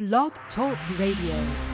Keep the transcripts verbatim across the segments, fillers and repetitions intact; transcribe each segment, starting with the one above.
Blog Talk Radio.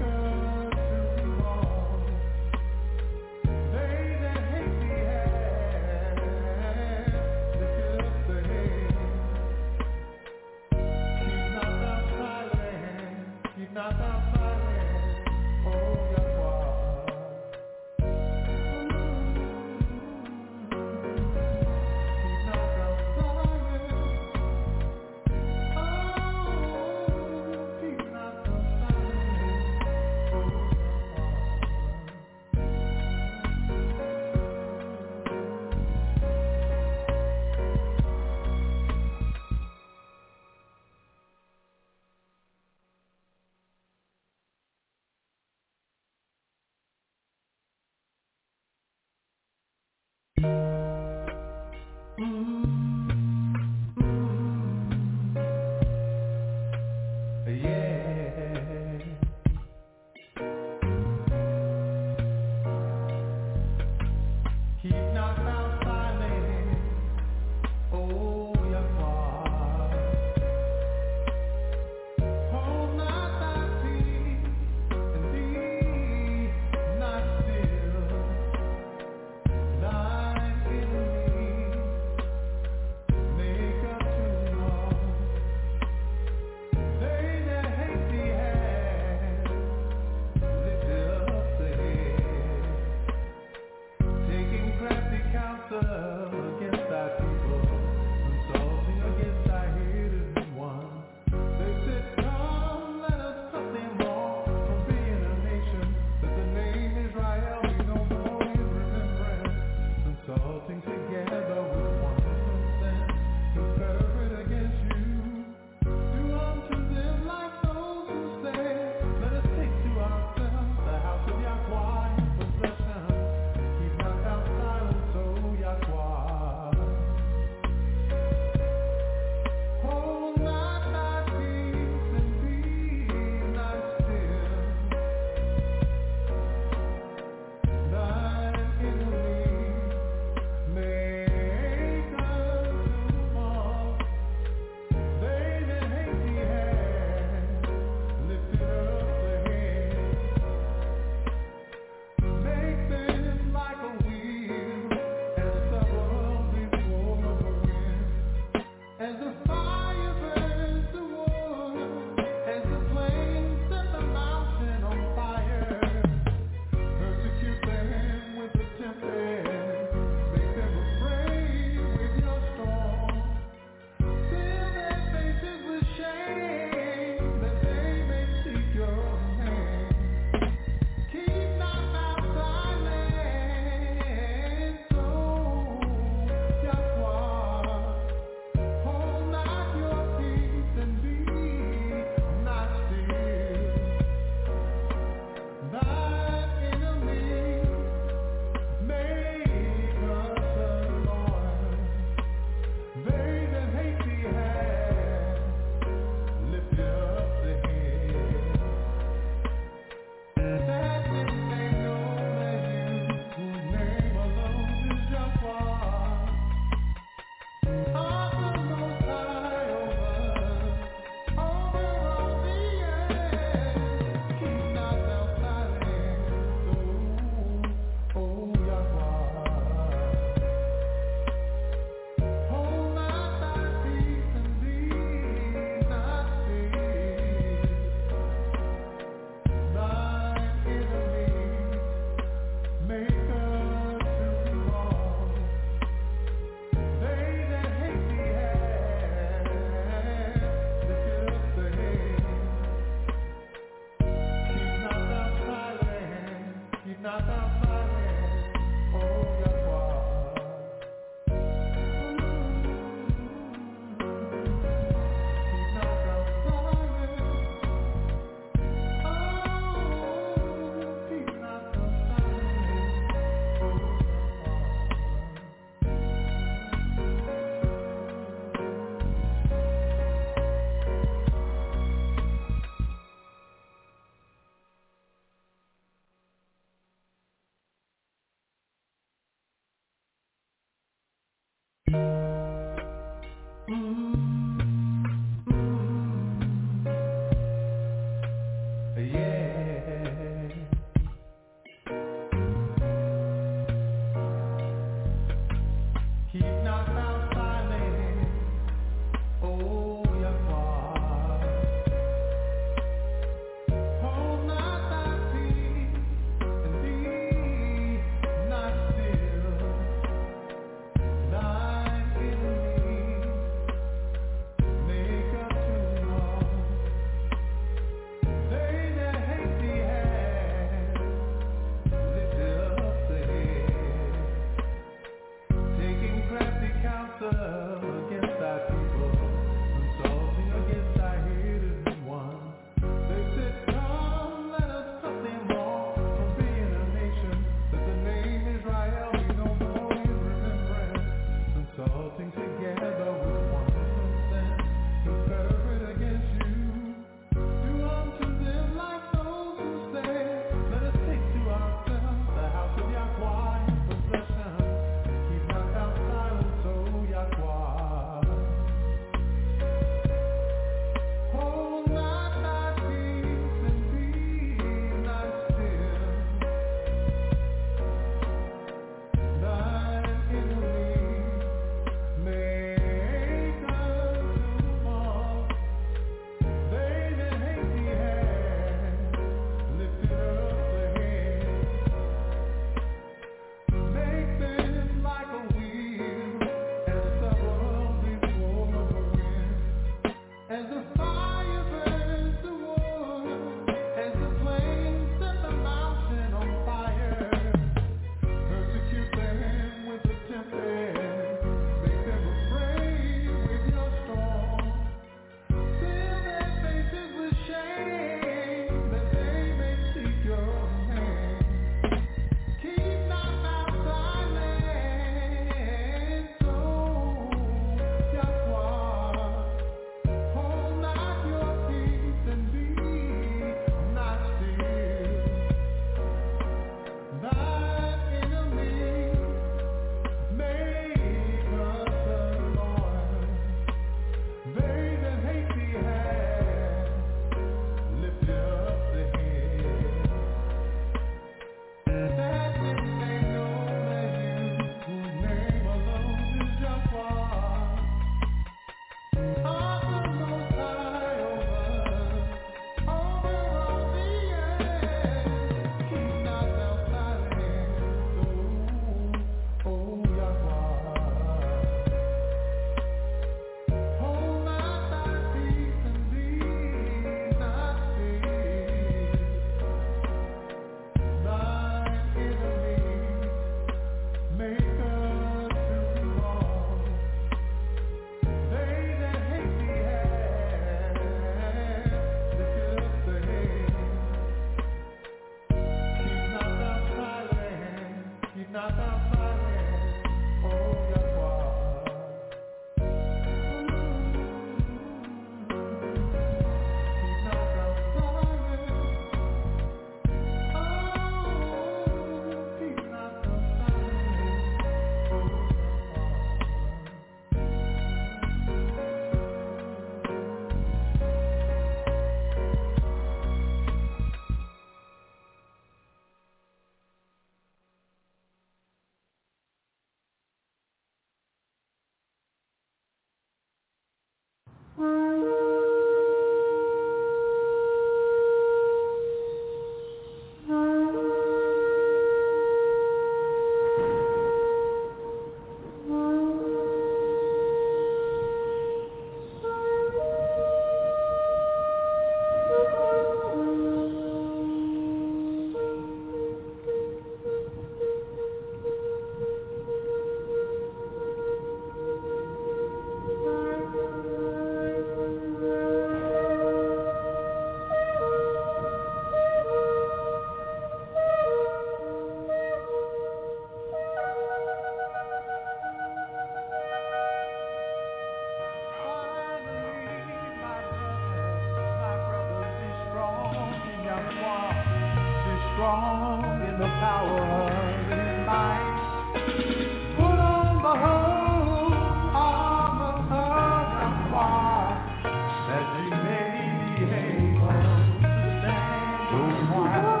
strong in the power of his might. Put on the whole armor of Yahweh, that ye may be able to stand your trial.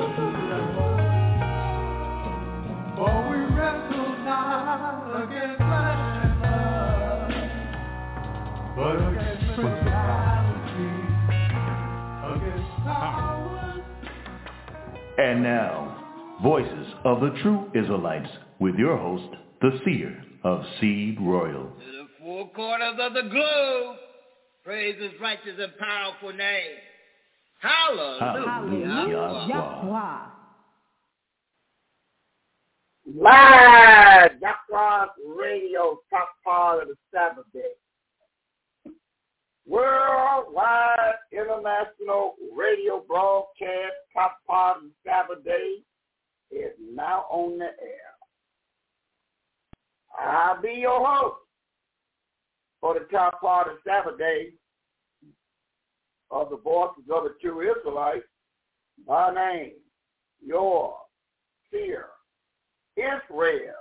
For we wrestle not against flesh and blood, but against principalities, against powers. And now, Voices of the True Israelites, with your host, the seer of Seed Royal. To the four corners of the globe, praise his righteous and powerful name. Hallelujah. Hallelujah. Yahweh. Live Yahweh Radio, top part of the Sabbath day. Worldwide international radio broadcast, top part of the Sabbath day, is now on the air. I'll be your host for the top part of Sabbath day of the Voices of the True Israelites. My name, your seer, Israel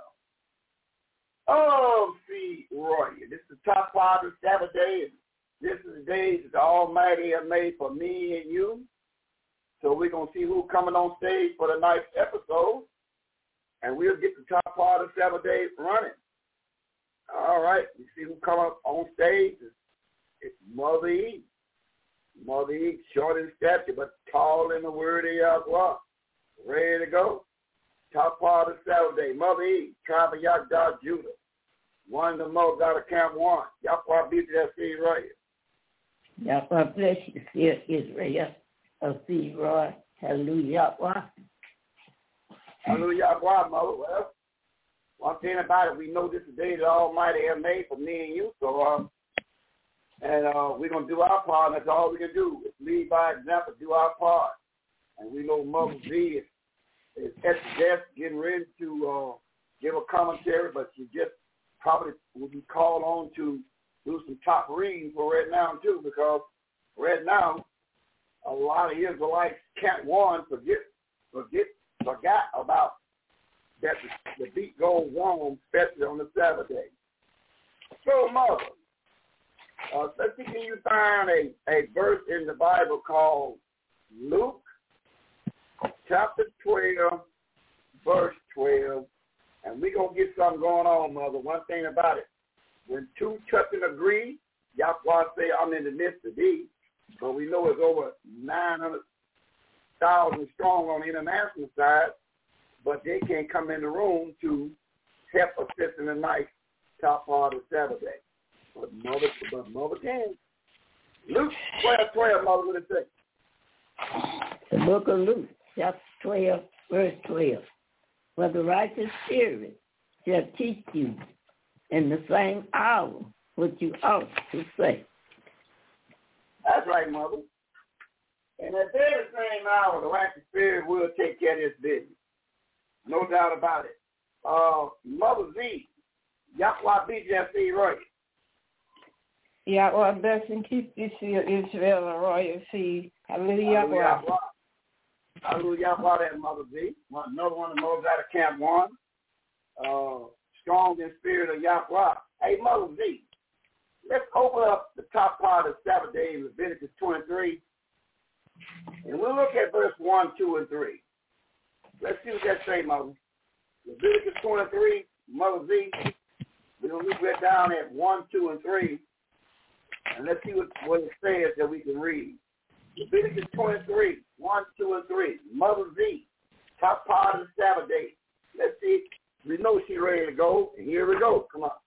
of Seed Royal. This is the top part of Sabbath day. This is the day that the Almighty has made for me and you. So we're going to see who's coming on stage for the next episode. And we'll get the top part of Sabbath day running. All right. You see who come up on stage. It's, it's Mother Eve. Mother Eve, short in stature, but tall in the word of Yahweh. Ready to go. Top part of Saturday, Mother Eve, tribe of Yahweh, Judah. One of the most out of Camp One. Yahweh beat that seed right. Yahweh bless you, dear Israel of Seed Royal. Hallelujah. Hallelujah, Yahweh, Mother. Well, one thing about it, we know this is the day that Almighty has made for me and you. So, um, and uh, we're going to do our part, and that's all we can do. Is lead by example, do our part. And we know Mother Z is is at the desk getting ready to uh, give a commentary, but she just probably will be called on to do some top reading for right now, too, because right now, a lot of Israelites can't, one, forget, forget, forgot about that the, the beat goes wrong, especially on the Sabbath day. So, Mother, uh, let's see, can you find a, a verse in the Bible called Luke chapter twelve, verse twelve, and we're going to get something going on, Mother. One thing about it, when two touch and agree, Yahweh say, I'm in the midst of thee, but we know it's over nine hundred thousand strong on the international side, but they can't come in the room to help assist in the night top part of Saturday. But Mother, but Mother can. Luke twelve, twelve, Mother, what it say? The book of Luke, chapter twelve, verse twelve. For the righteous spirit shall teach you in the same hour what you ought to say. That's right, Mother. And at the very same hour, the righteous spirit will take care of this business. No doubt about it. Uh, Mother Z, Yahweh B J C right. Yahweh bless and keep this here Israel and royal seed. Hallelujah. Hallelujah. Hallelujah. That Mother Z. Another one of the most out of Camp One. Uh, strong in spirit of Yahweh. Hey, Mother Z, let's open up the top part of Sabbath day in Leviticus twenty-three. And we'll look at verse one, two, and three. Let's see what that say, Mother. Leviticus twenty-three, Mother Z. We're going to look right down at one, two, and three. And let's see what, what it says that we can read. Leviticus twenty-three, one, two, and three. Mother Z, top part of the Sabbath day. Let's see. We know she's ready to go. And here we go. Come on.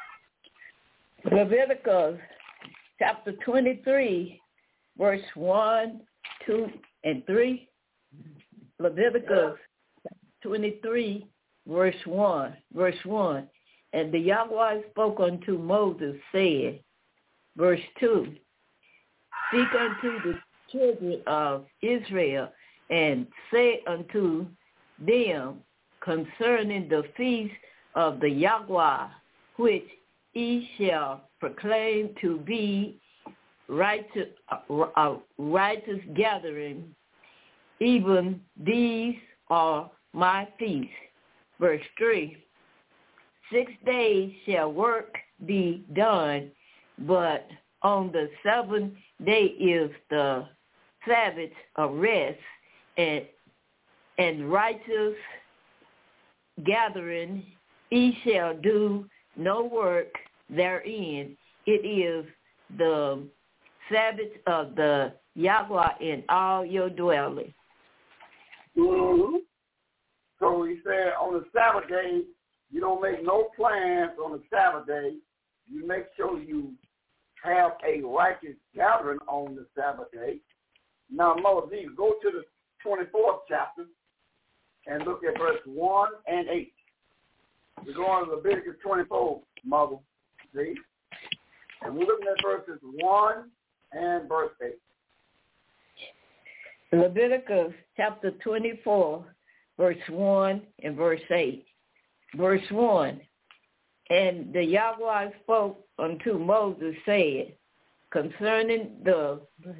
Leviticus chapter twenty-three, verse one, two, and three. Leviticus twenty-three, verse one, verse one. And the Yahweh spoke unto Moses, said, verse two, speak unto the children of Israel, and say unto them concerning the feast of the Yahweh, which ye shall proclaim to be righteous, a righteous gathering even these are my feasts. Verse three, six days shall work be done, but on the seventh day is the Sabbath of rest, and and righteous gathering, ye shall do no work therein. It is the Sabbath of the Yahweh in all your dwellings. Mm-hmm. So he said on the Sabbath day, you don't make no plans on the Sabbath day. You make sure you have a righteous gathering on the Sabbath day. Now, Mother Z, go to the twenty-fourth chapter and look at verse one and eight. We're going to Leviticus twenty-four, Mother Z. And we're looking at verses one and verse eight. Leviticus chapter twenty-four, verse one and verse eight. Verse one, and the Yahweh spoke unto Moses, said, concerning the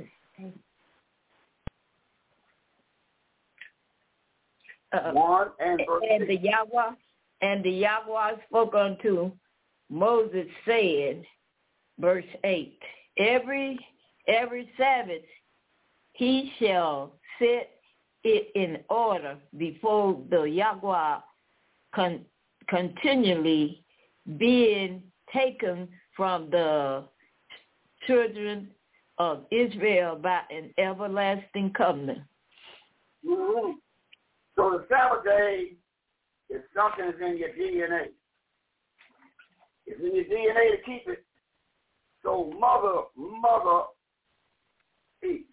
uh, one and verse and eight. the Yahweh and the Yahweh spoke unto Moses, said, verse eight, every every Sabbath he shall set it in order before the Yahweh, con- continually being taken from the children of Israel by an everlasting covenant. Mm-hmm. So the Sabbath day is something that's in your D N A. It's in your D N A to keep it. So mother, mother, eat.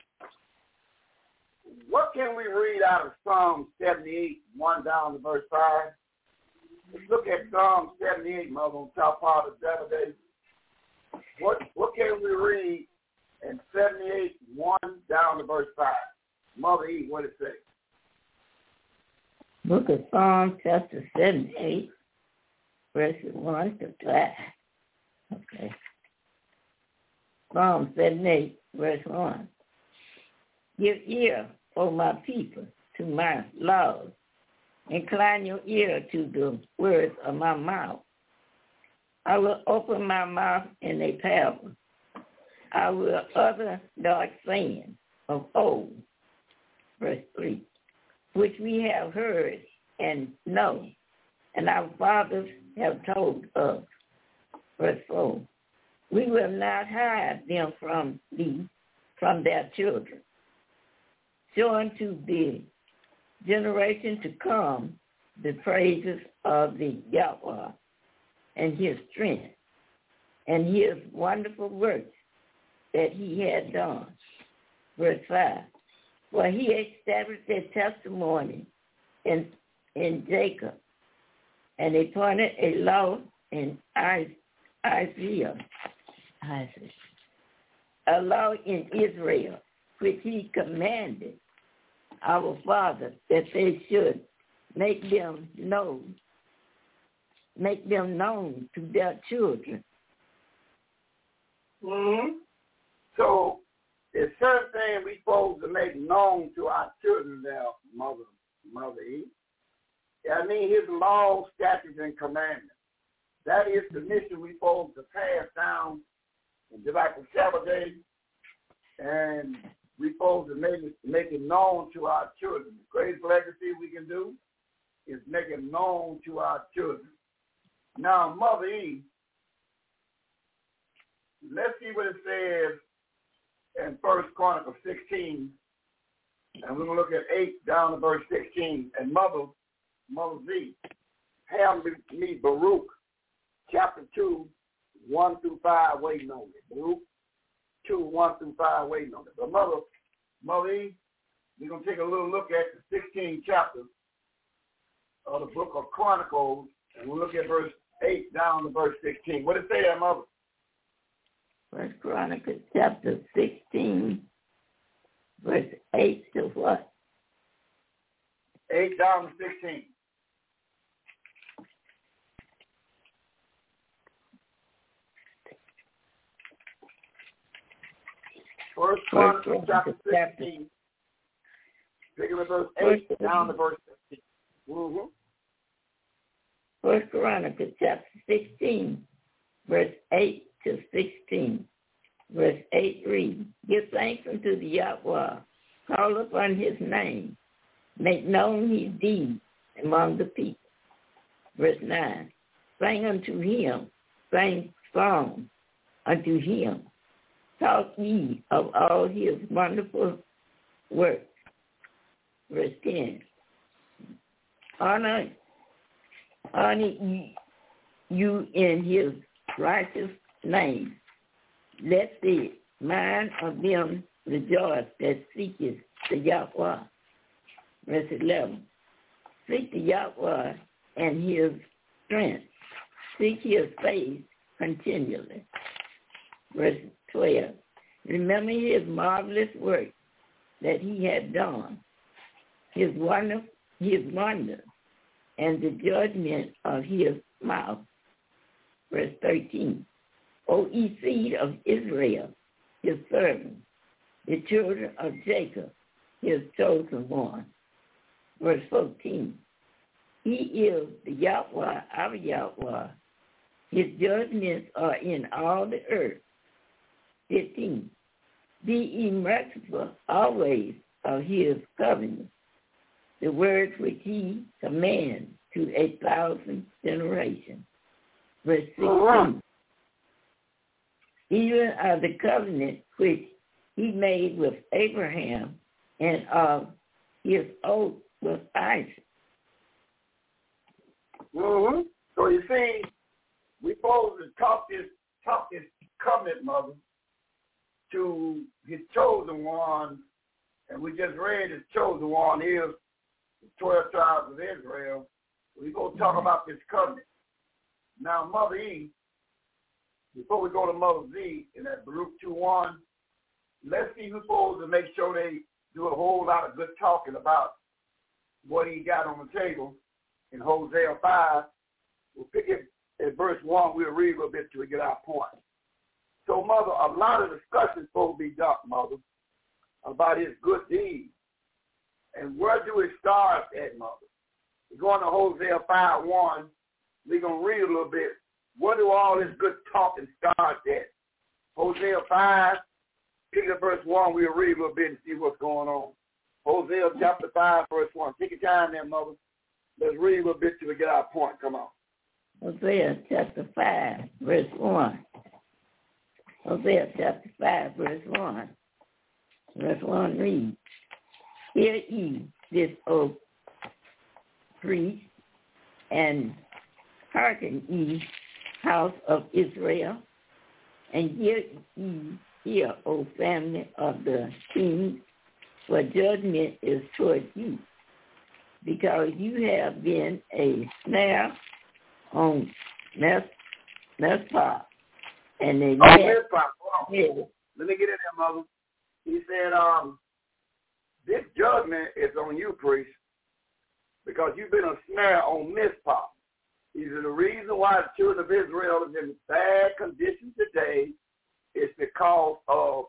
What can we read out of Psalm seventy-eight, one down to verse five? Let's look at Psalm seventy-eight, Mother, on top part of the Sabbath day. What what can we read in seventy-eight, one down to verse five? Mother E, what did it say? Book of Psalm chapter seventy-eight, verses one to five. Okay. Psalm seventy-eight, verse one. Give ear, O my people, to my laws. Incline your ear to the words of my mouth. I will open my mouth in a parable. I will utter dark sayings of old. Verse three. Which we have heard and know, and our fathers have told us. Verse four. We will not hide them from thee, from their children. Show unto the generation to come the praises of the Yahweh and his strength and his wonderful works that he had done. Verse five. For he established a testimony in in Jacob and appointed a law in Isaiah, Isaac, a law in Israel, which he commanded our fathers that they should make them known, make them known to their children. Mm-hmm. So there's certain things we're supposed to make known to our children now, Mother, Mother E. I mean his laws, statutes, and commandments. That is the mission we're supposed to pass down in just like the Sabbath day, and we're supposed to make it, make it known to our children. The greatest legacy we can do is make it known to our children. Now, Mother E, let's see what it says in First Chronicles sixteen, and we're going to look at eight down to verse sixteen. And Mother, Mother Z, have me Baruch, chapter two, one through five, waiting on it. Baruch two, one through five, waiting on it. But Mother, Mother E, we're going to take a little look at the sixteenth chapter of the book of Chronicles, and we'll look at verse eight down to verse sixteen. What did it say there, Mother? First Chronicles chapter sixteen, verse eight to what? eight down to sixteen. First Chronicles chapter sixteen, Pick up verse eight First, down to verse fifteen. Mm-hmm. First Chronicles chapter sixteen, verse eight to sixteen. Verse eight reads, give thanks unto the Yahweh, call upon his name, make known his deeds among the people. Verse nine, sing unto him, sing songs unto him, talk ye of all his wonderful works. Verse ten, honor, honor ye you in his righteous name. Let the mind of them rejoice that seeketh the Yahweh. Verse eleven, seek the Yahweh and his strength. Seek his face continually. Verse twelve, remember his marvelous work that he had done, his wonder, his wonder, and the judgment of his mouth. Verse thirteen, O ye seed of Israel, his servant, the children of Jacob, his chosen one. Verse fourteen, he is the Yahweh, our Yahweh. His judgments are in all the earth. fifteen, be ye merciful always of his covenant, the words which he commands to a thousand generations. Verse sixteen, even of the covenant which he made with Abraham and of his oath with Isaac. Mm-hmm. So you see, we supposed to talk this, talk this covenant, mother, to his chosen one, and we just read his chosen one here, the twelve tribes of Israel. We're going to talk mm-hmm. about this covenant. Now, Mother E, before we go to Mother Z in that Baruch two one, let's see who's supposed to make sure they do a whole lot of good talking about what he got on the table in Hosea five. We'll pick it at verse one. We'll read a little bit till we get our point. So, Mother, a lot of discussion is supposed to be done, Mother, about his good deeds. And where do we start at, Mother? We're going to Hosea five one. We're going to read a little bit. Where do all this good talking start at? Hosea five, pick up verse one. We'll read a little bit and see what's going on. Hosea chapter five, verse one. Take your time there, Mother. Let's read a little bit till we get our point. Come on. Hosea chapter five, verse one. Hosea chapter five, verse one. Verse one reads, hear ye this, O priest, and hearken ye, house of Israel, and hear ye, hear, O family of the kings, for judgment is toward you, because you have been a snare on Mizpah, and a oh, net. Mizpah. Let me get in there, Mother. He said, um, this judgment is on you, priest, because you've been a snare on Mizpah. He said the reason why the children of Israel is in bad condition today is because of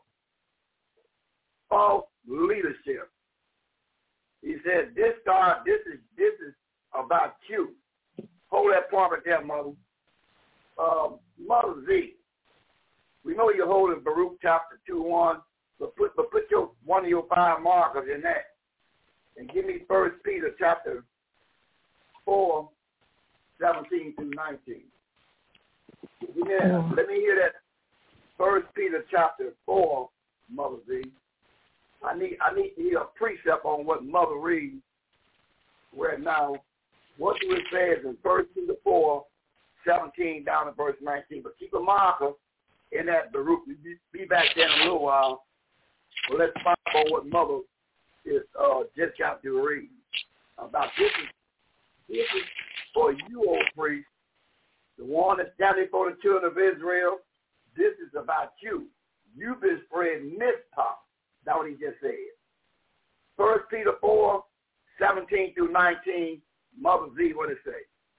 false leadership. He said, this God, this is this is about you. Hold that point right there, Mother. Uh, Mother Z, we know you're holding Baruch chapter two one, but put but put your one of your five markers in that, and give me First Peter chapter four, seventeen through nineteen. Yeah, let me hear that. First Peter chapter four, Mother Z. I need I need to hear a precept on what Mother reads. Where now, what do it say in First Peter four, seventeen down to verse nineteen? But keep a marker in that Baruch. We'll be, be back there in a little while. Well, let's find out what Mother is uh, just got to read about this. Is, this is for you, old priest, the one that's standing for the children of Israel. This is about you. You've been spreading Mizpah. That's what he just said. First Peter four, seventeen through nineteen. Mother Z, what it say?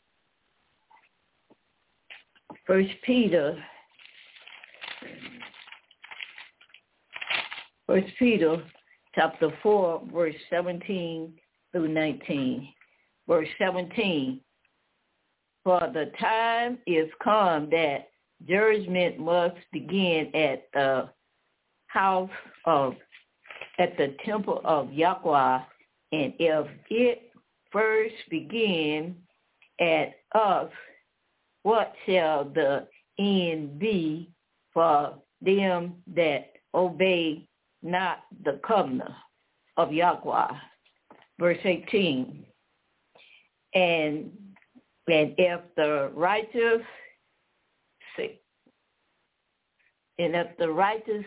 First Peter, First Peter chapter four, verse seventeen through nineteen. Verse seventeen, for the time is come that judgment must begin at the house of, at the temple of Yahweh, and if it first begin at us, what shall the end be for them that obey not the covenant of Yahweh? Verse eighteen, and and if the righteous and if the righteous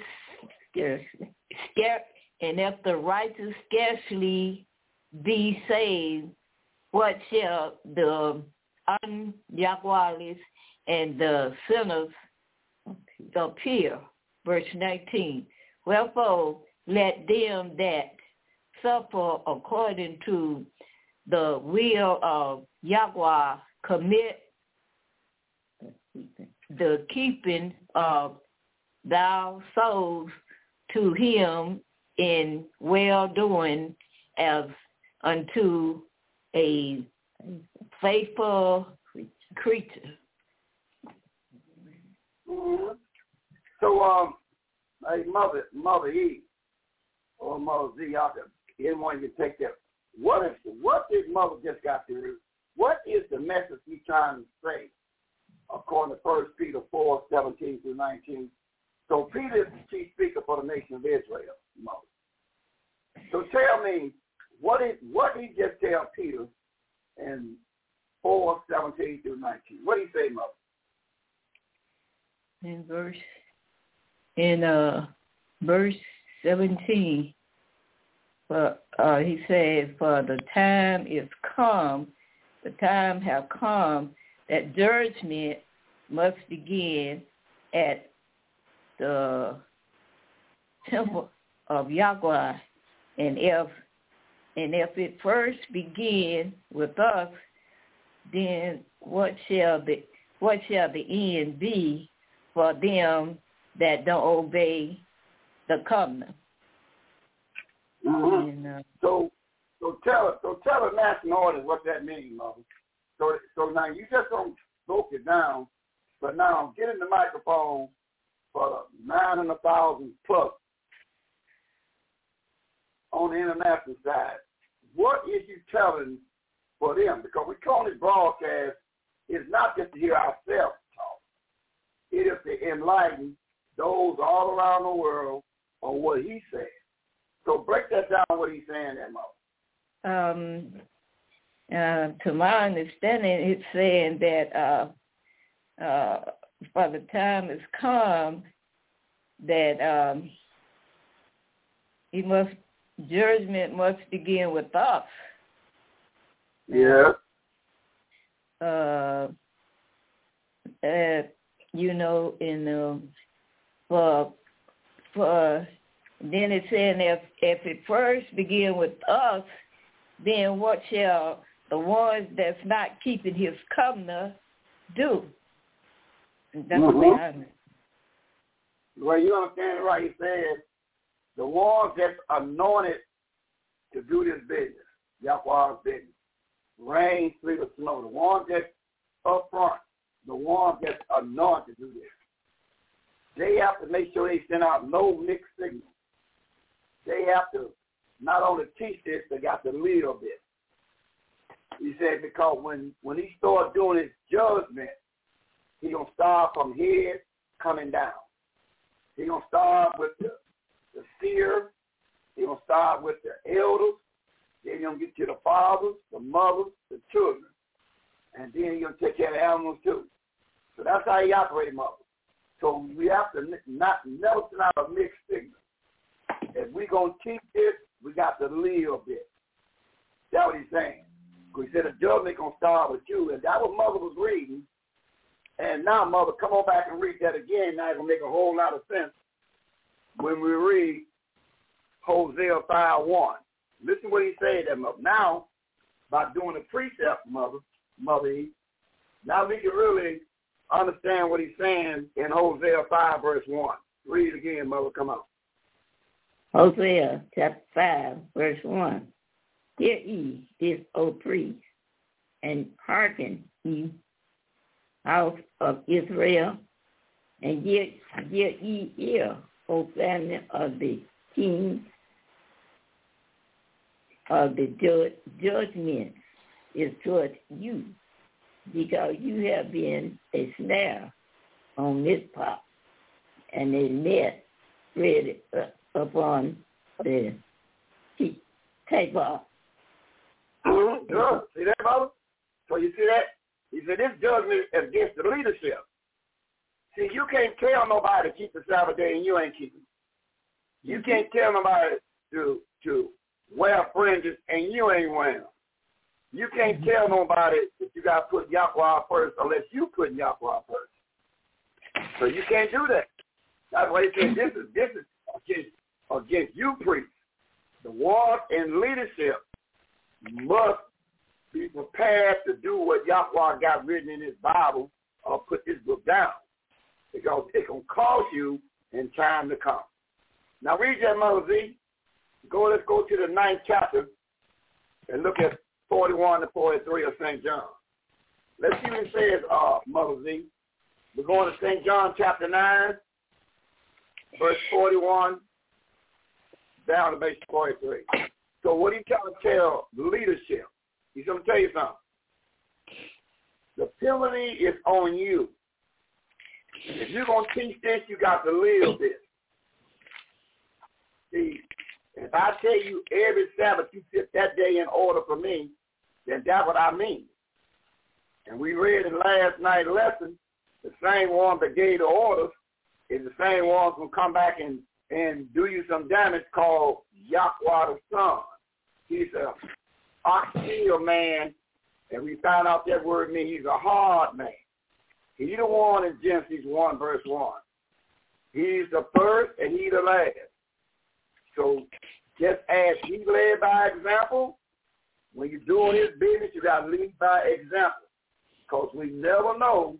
and if the righteous scarcely be saved, what shall the un-Yahweh's and the sinners appear? Verse nineteen, wherefore let them that suffer according to the will of Yahweh commit the keeping of thou souls to him in well-doing as unto a faithful creature. Mm-hmm. So, um, hey, Mother, Mother E, or Mother Z, y'all can, anyone can take that. What is what did Mother just got through? What is the message he's trying to say? According to First Peter four, seventeen through nineteen. So Peter is the chief speaker for the nation of Israel, Mother. So tell me, what did what did he just tell Peter in four, seventeen through nineteen? What did he say, Mother? In verse in uh verse seventeen. For, uh, he says, for the time is come, the time have come that judgment must begin at the temple of Yahweh, and if and if it first begin with us, then what shall the what shall the end be for them that don't obey the covenant? Mm-hmm. And, uh, so, so tell us, so tell the national audience what that means, Mother. So, so now you just don't broke it down, but now get in the microphone for nine hundred thousand plus on the international side. What is you telling for them? Because we call this broadcast is not just to hear ourselves talk. It is to enlighten those all around the world on what he said. So break that down, what he's saying there, Mo. Um, uh, to my understanding, it's saying that uh, uh, by the time has come that um, he must judgment must begin with us. Yeah. Uh, uh, you know, in um, for for. Then it's saying if, if it first begin with us, then what shall the ones that's not keeping his covenant do? That's mm-hmm. what I mean. Well, you understand it right. He said the ones that's anointed to do this business, Yahweh's business, rain, sleet, or snow, the ones that's up front, the ones that's anointed to do this, they have to make sure they send out no mixed signals. They have to not only teach this, they got to live this. He said because when, when he starts doing his judgment, he's going to start from head coming down. He's going to start with the, the seer. He's going to start with the elders. Then he's going to get to the fathers, the mothers, the children. And then he's going to take care of the animals too. So that's how he operates, Mother. So we have to not never send out a mixed signal. If we're going to teach this, we got to live this. That's what he's saying. Because he said the judgment going to start with you. And that what Mother was reading. And now, Mother, come on back and read that again. Now it's going to make a whole lot of sense when we read Hosea five one. Listen what he said there, Mother. Now, by doing the precept, Mother, Mother E, now we can really understand what he's saying in Hosea five verse one. Read it again, Mother. Come on. Hosea chapter five, verse one. Hear ye this, O priest, and hearken ye, house of Israel, and give, give ye ear, O family of the king, of the judge, judgment is towards you, because you have been a snare on Mizpah, and a net spread upon the Tabor. Mm-hmm. Good. See that, brother? So you see that? He said this judgment is against the leadership. See, you can't tell nobody to keep the Sabbath day and you ain't keeping it. You can't tell nobody to to wear fringes and you ain't wearing them. You can't tell nobody that you got to put Yahweh first unless you put Yahweh first. So you can't do that. That's why he said this is this is against, against you priests. The ones in leadership must be prepared to do what Yahweh got written in his Bible or put this book down, because it's going to cost you in time to come. Now read that, Mother Z. Go, let's go to the ninth chapter and look at forty-one to forty-three of Saint John. Let's see what it says, uh, Mother Z. We're going to Saint John chapter nine, verse forty-one, down to verse forty-three. So what he trying to tell the leadership? He's going to tell you something. The penalty is on you. If you're going to teach this, you got to live this. See, if I tell you every Sabbath you sit that day in order for me, then that's what I mean. And we read in last night's lesson, the same one that gave the orders is the same one who's going to come back and, and do you some damage, called Yahweh the Son. He's a hostile man, and we found out that word means he's a hard man. He's the one in Genesis one, verse one. He's the first and he's the last. So just as he led by example, when you're doing his business, you got to lead by example, because we never know,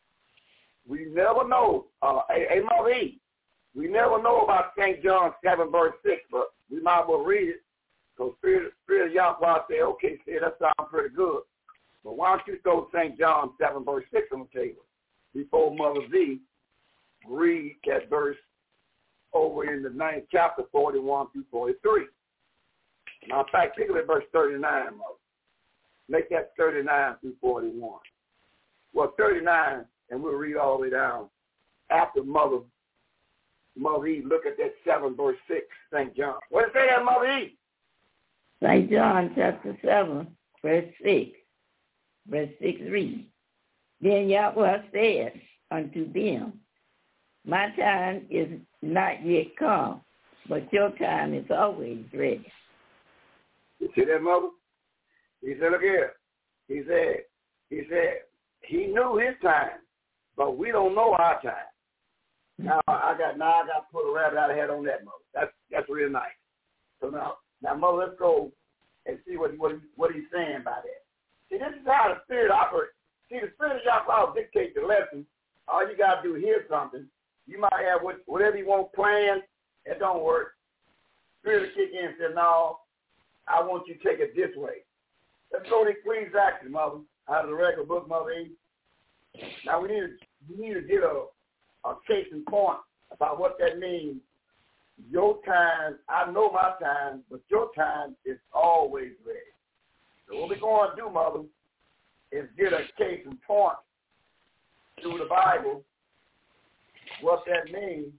we never know, uh, hey, hey, Mother E, we never know about Saint John seven, verse six, but we might as well read it, because Spirit, Spirit of Yahweh say, okay, say that sounds pretty good. But why don't you throw Saint John seven, verse six on the table before Mother Z read that verse over in the ninth chapter, forty-one through forty-three. Now, in fact, pick up at verse thirty-nine, Mother. Make that thirty-nine through forty-one. Well, thirty-nine, and we'll read all the way down. After Mother, Mother E, look at that seven, verse six, Saint John. What does it say there, Mother E? Saint John chapter seven, verse six. Verse six reads, Then Yahweh said unto them, My time is not yet come, but your time is always ready. You see that, Mother? He said, look here. He said, he said, he knew his time, but we don't know our time. Now I got now I got to put a rabbit out of head on that, Mother. That's that's real nice. So now, now Mother, let's go and see what what what he's saying by that. See, this is how the Spirit operates. See, the Spirit of Yahweh will dictate the lesson. All you got to do is hear something. You might have what, whatever you want planned. It don't work. Spirit will kick in and say, no, I want you to take it this way. Let's go to Ecclesiastes, Mother, out of the record book, Mother E. Now, we need to, we need to get a, a case in point about what that means. Your time, I know my time, but your time is always ready. So what we're going to do, Mother, is get a case in point through the Bible, what that means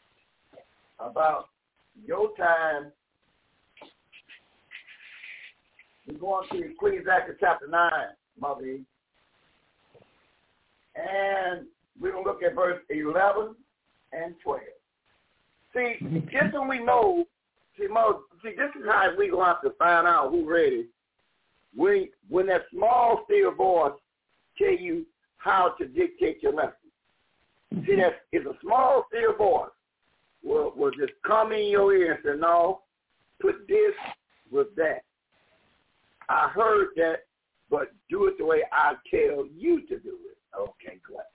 about your time. We're going to Ecclesiastes chapter nine, Mother E. And we're going to look at verse eleven and twelve. See, just when we know, see, Mother, see, this is how we're going to have to find out who's ready. When, when that small, still voice tell you how to dictate your lesson. See, that is a small, still voice will, will just come in your ear and say, no, put this with that. I heard that, but do it the way I tell you to do it. Okay, good.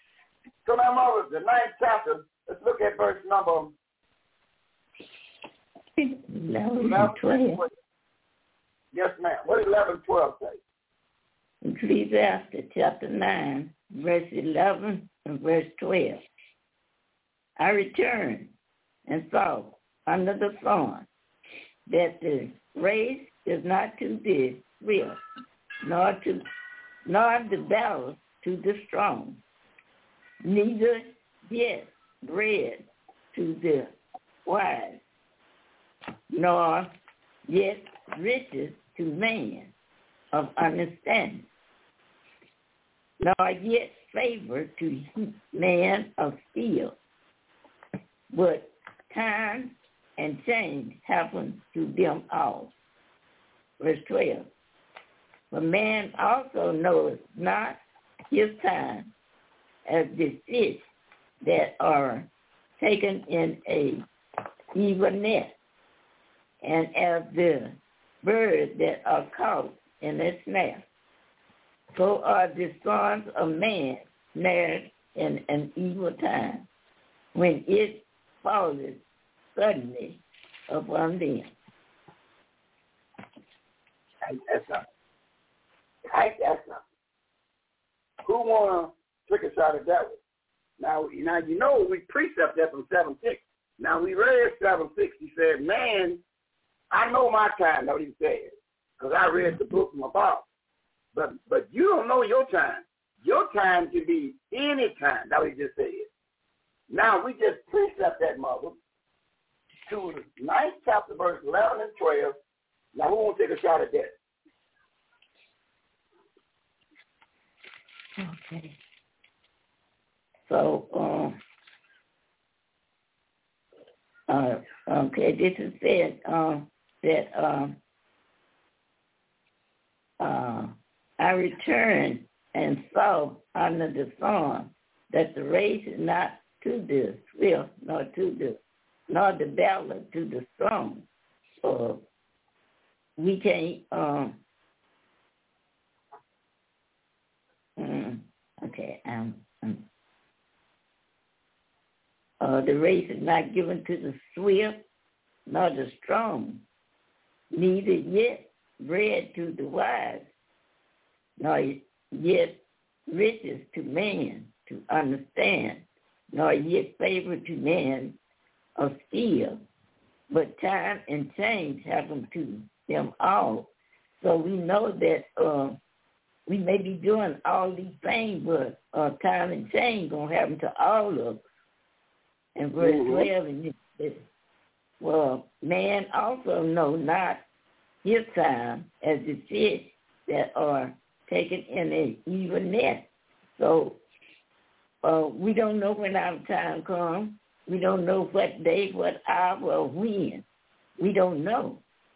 So now, Mother, the ninth chapter, let's look at verse number eleven and twelve. Yes, ma'am. What eleven and twelve say? Ecclesiastes chapter nine, verse eleven and verse twelve. I returned and saw under the sun that the race is not to the swift, nor to nor the battle to the strong, neither yet bread to the wise, nor yet riches to man of understanding, nor yet favor to man of skill. But time and change happen to them all. Verse twelve. But man also knows not his time, as the fish that are taken in a evil net, and as the birds that are caught in a snare. So are the sons of man snared in an evil time, when it falleth suddenly upon them. Ain't that something? Ain't that something? Who wanna take a shot at that one? Now, now you know we precept that from seven six. Now we read seven six. He said, "Man, I know my time." That's what he said, because I read the book from above. But but you don't know your time. Your time can be any time. That's what he just said. Now we just precept that, mother, to the ninth chapter, verse eleven and twelve. Now who wants to take a shot at that? Okay. So, um, uh, okay, this is said um, that um, uh, I returned and saw under the sun that the race is not to the swift, nor to the, nor the battle to the strong. So we can't. Um, um, okay, um, um, uh, the race is not given to the swift, nor the strong, neither yet bread to the wise, nor yet riches to man to understand, nor yet favor to man of skill, but time and change happen to them all. So we know that uh, we may be doing all these things, but uh, time and change gonna happen to all of us. And verse mm-hmm. twelve, and it says, well, man also know not his time as the fish that are taken in an evil net. So uh, we don't know when our time comes. We don't know what day, what hour, or when. We don't know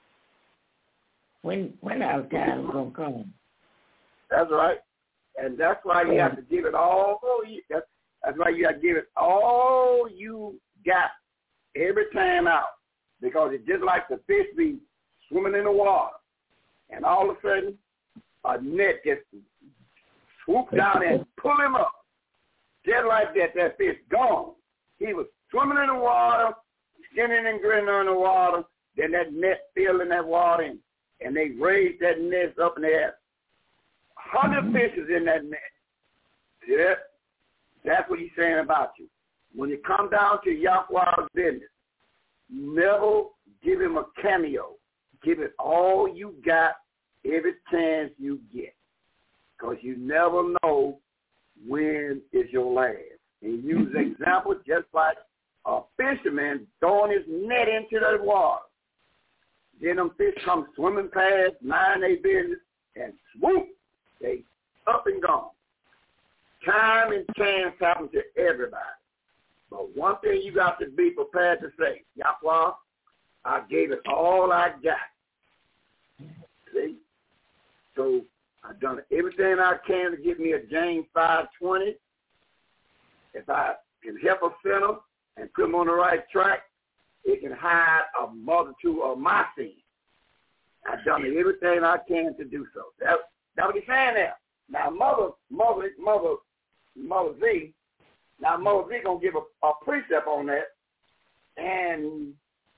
when when our time is going to come. That's right. And that's why you have to give it all. That's, that's why you have to give it all you got every time out. Because it's just like the fish be swimming in the water. And all of a sudden, a net gets swooped down and pull him up. Just like that, that fish gone. He was swimming in the water, skinning and grinning on the water. Then that net filled in that water, and, and they raised that net up in the air. Hundred fishes in that net. Yeah, that's what he's saying about you. When you come down to Yahweh's business, never give him a cameo. Give it all you got every chance you get, because you never know when is your last. And use example just like a fisherman throwing his net into the water. Then them fish come swimming past, mind their business, and swoop, they up and gone. Time and chance happen to everybody. But one thing you got to be prepared to say, Yahweh, I gave it all I got. See? So I've done everything I can to get me a James five twenty. If I can help a sinner and put him on the right track, it can hide a multitude of my sins. I've done everything I can to do so. That, that's what he's saying there. Now, Mother, Mother, Mother, Mother Z, now Mother Z gonna give a, a precept on that, and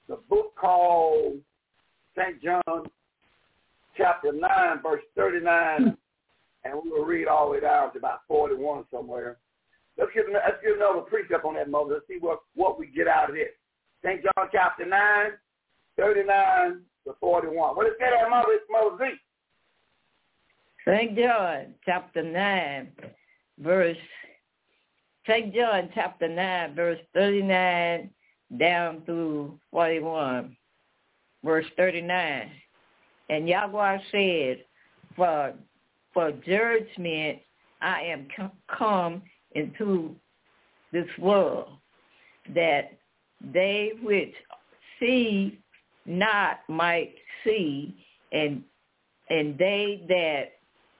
the book called Saint John, chapter nine, verse thirty-nine, and we will read all the way down to about forty-one somewhere. Let's get, let's get another precept on that, Mother. Let's see what, what we get out of this. Saint John, chapter nine, thirty-nine to forty-one. What is that, Mother? It's Mother Z. Saint John, chapter nine, verse, Saint John, chapter nine, verse thirty-nine down through forty-one, verse thirty-nine. And Yahweh said, for, for judgment I am come into this world, that they which see not might see, and and they that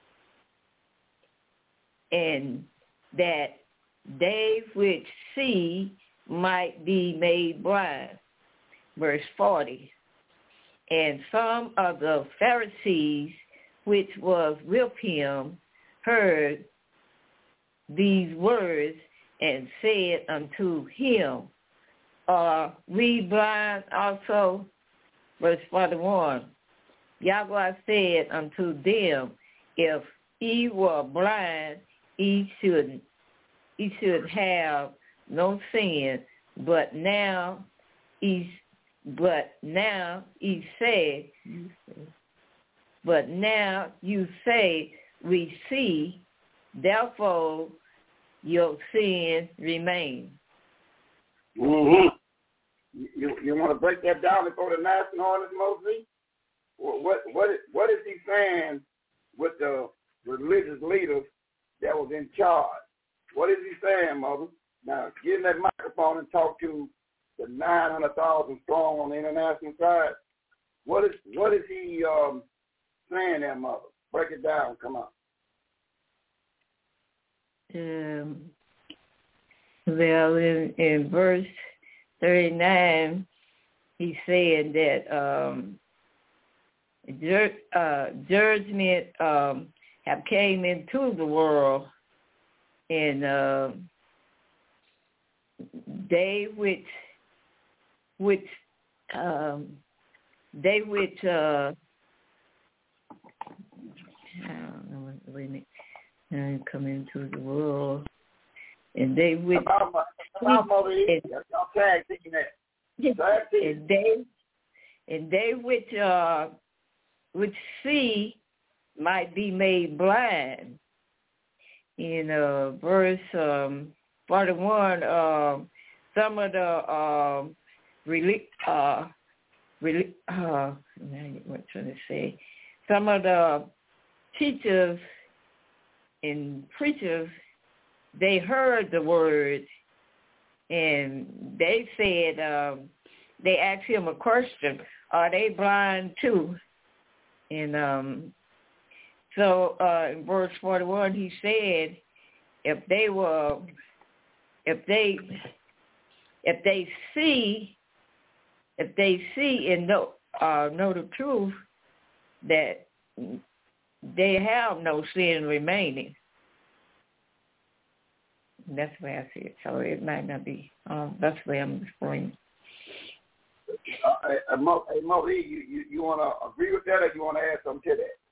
and that they which see might be made blind. Verse forty. And some of the Pharisees which was with him heard these words and said unto him, Are we blind also? Verse forty-one. Yahweh said unto them, If ye were blind, ye should, ye should have no sin, but now ye, but now ye say, but now you say, we see, therefore your sin remains. Mm-hmm. You you want to break that down and go to national on this, Moses? What what what is, what is he saying with the religious leaders that was in charge? What is he saying, Mother? Now, get in that microphone and talk to the nine hundred thousand strong on the international side. What is what is he um, saying there, Mother? Break it down. Come on. Um, well, in, in verse thirty-nine, he's saying that um, jur- uh, judgment um, have came into the world, and uh, they which which um, they which uh, I don't know, wait a minute. And come into the world, and they would. And they, and they which uh, which see might be made blind. In uh, verse um, forty-one, uh, some of the um, relig- uh, relig- uh, what should I say? Some of the teachers and preachers, they heard the word, and they said, um, they asked him a question, are they blind too? And um, so uh, in verse forty-one, he said, if they were, if they, if they see, if they see and know, uh, know the truth, that they have no sin remaining. That's the way I see it. So it might not be. Um, that's the way I'm explaining. Uh, uh, Mo, hey, Mo, you, you, you want to agree with that, or you want to add something to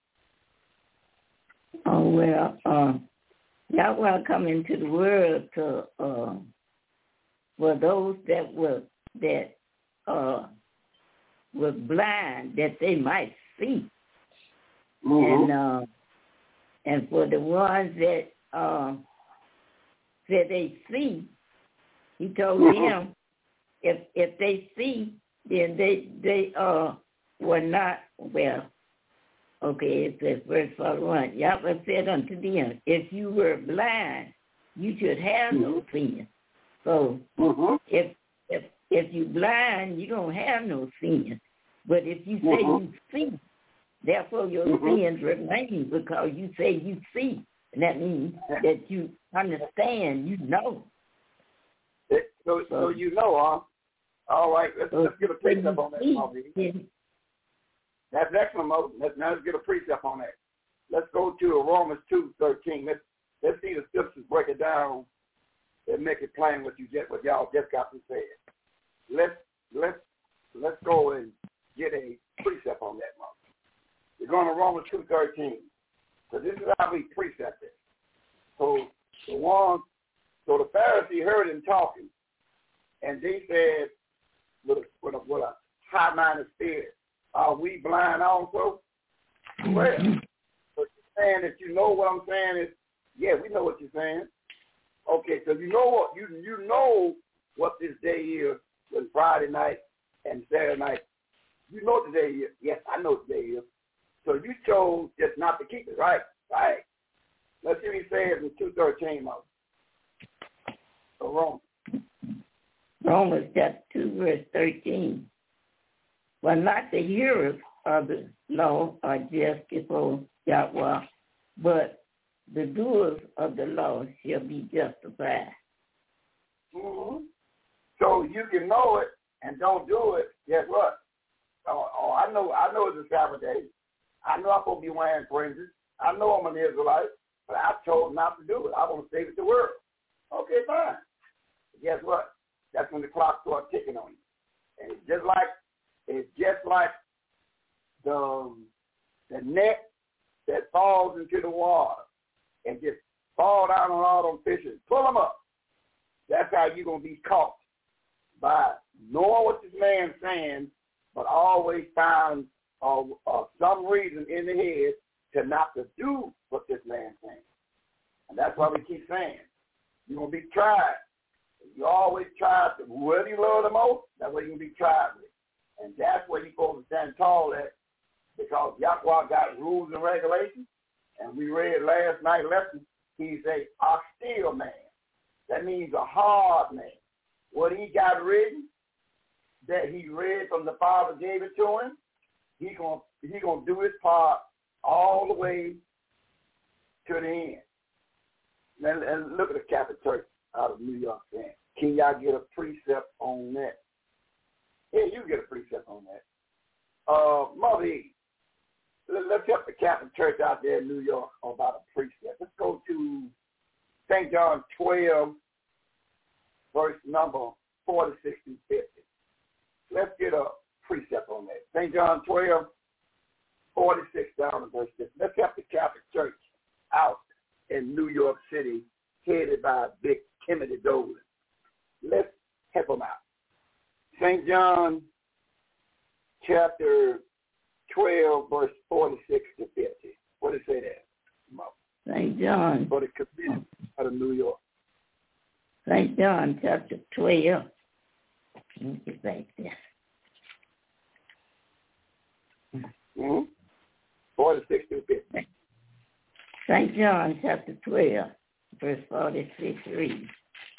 that? Oh, well, uh, Yahweh come into the world to, uh, for those that were, that uh, were blind, that they might see. Mm-hmm. And uh, and for the ones that uh, that they see, he told mm-hmm. them if if they see, then they they uh were not well. Okay, it says verse forty-one. Yahweh said unto them, if you were blind, you should have mm-hmm. no sin. So mm-hmm. if if if you blind, you don't have no sin. But if you say mm-hmm. you see, therefore, your mm-hmm. sins remain because you say you see. And that means that you understand, you know. So, so, so you know, huh? All right, let's, so let's get a precept on that, Moses. That's excellent, Moses. Let's, now let's get a precept on that. Let's go to Romans two thirteen. Let's, let's see the scriptures break it down and make it plain what you just, what y'all just got to say. Let's, let's, let's go and get a precept on that, Mother. We're going to Romans two thirteen. So this is how we precept it. So the one, so the Pharisee heard him talking, and they said, with a, with a, with a high-minded spirit, are we blind also? Well, but you're saying that you know what I'm saying is, yeah, we know what you're saying. Okay, so you know what you you know what this day is when Friday night and Saturday night. You know what the day is. Yes, I know what the day is. So you chose just not to keep it, right? Right. Let's see what he says in two thirteen, Mother. So Romans. Romans chapter two, verse thirteen. But not the hearers of the law are just before Yahweh, but the doers of the law shall be justified. Mm-hmm. So you can know it and don't do it. Guess what? Oh, oh I know. I know it's a Sabbath day. I know I'm supposed to be wearing fringes. I know I'm an Israelite, but I chose not to do it. I want to stay with the word. Okay, fine. But guess what? That's when the clock starts ticking on you. And it's just like it's just like the the net that falls into the water and just fall down on all them fishes. Pull them up. That's how you're going to be caught, by knowing what this man's saying, but always find uh, uh, some reason in the head to not to do what this man's saying. And that's why we keep saying, you're going to be tried. You always try to, whoever you love the most, that's what you're going to be tried with. And that's where you're supposed to stand tall at, because Yahweh got rules and regulations. And we read last night's lesson, he's a hostile man. That means a hard man. What he got written, that he read from the Father gave it to him, he gonna he gonna do his part all the way to the end. And, and look at the Catholic Church out of New York saying, can y'all get a precept on that? Yeah, you get a precept on that. Uh, Mother E, let's help the Catholic Church out there in New York about a precept. Let's go to Saint John twelve, verse number forty-six and fifty. Let's get a precept on that. Saint John twelve, forty-six down to verse fifty. Let's help the Catholic Church out in New York City, headed by Big Timothy Dolan. Let's help them out. Saint John chapter twelve, verse forty-six to fifty. What does it say there? Saint John. For the committee out of New York. Saint John chapter twelve. Let me get back there. Mm-hmm. forty-six to fifty. Saint John chapter twelve, verse forty-six reads,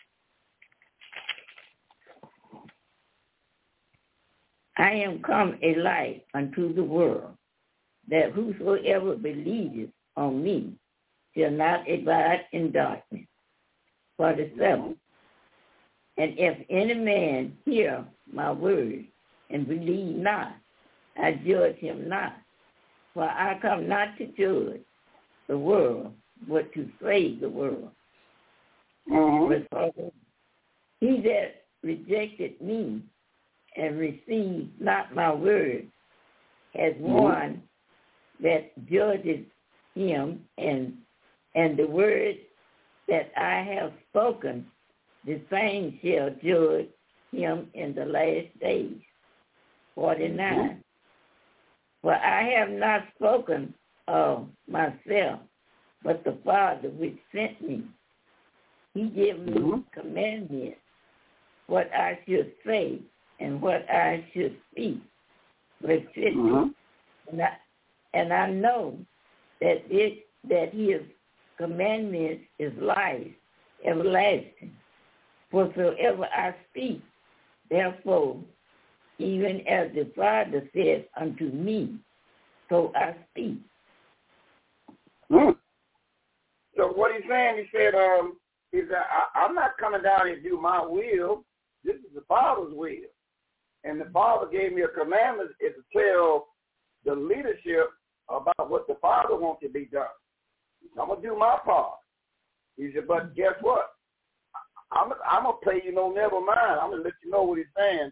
I am come a light unto the world, that whosoever believeth on me shall not abide in darkness. forty-seven. And if any man hear my word and believe not, I judge him not. For I come not to judge the world, but to save the world. Mm-hmm. He that rejected me and received not my word has mm-hmm. one that judges him, and and the word that I have spoken, the same shall judge him in the last days. forty-nine. Mm-hmm. For I have not spoken of myself, but the Father which sent me. He gave me mm-hmm. commandments, what I should say and what I should speak. Verse fifty. Mm-hmm. And, I, and I know that it that his commandment is life everlasting. Whatsoever I speak, therefore, even as the Father said unto me, so I speak. Mm. So what he's saying, he said, um, he said, I, I'm not coming down here to do my will. This is the Father's will. And the Father gave me a commandment is to tell the leadership about what the Father wants to be done. So I'm going to do my part. He said, but guess what? I'm, I'm going to play you no never mind. I'm going to let you know what he's saying.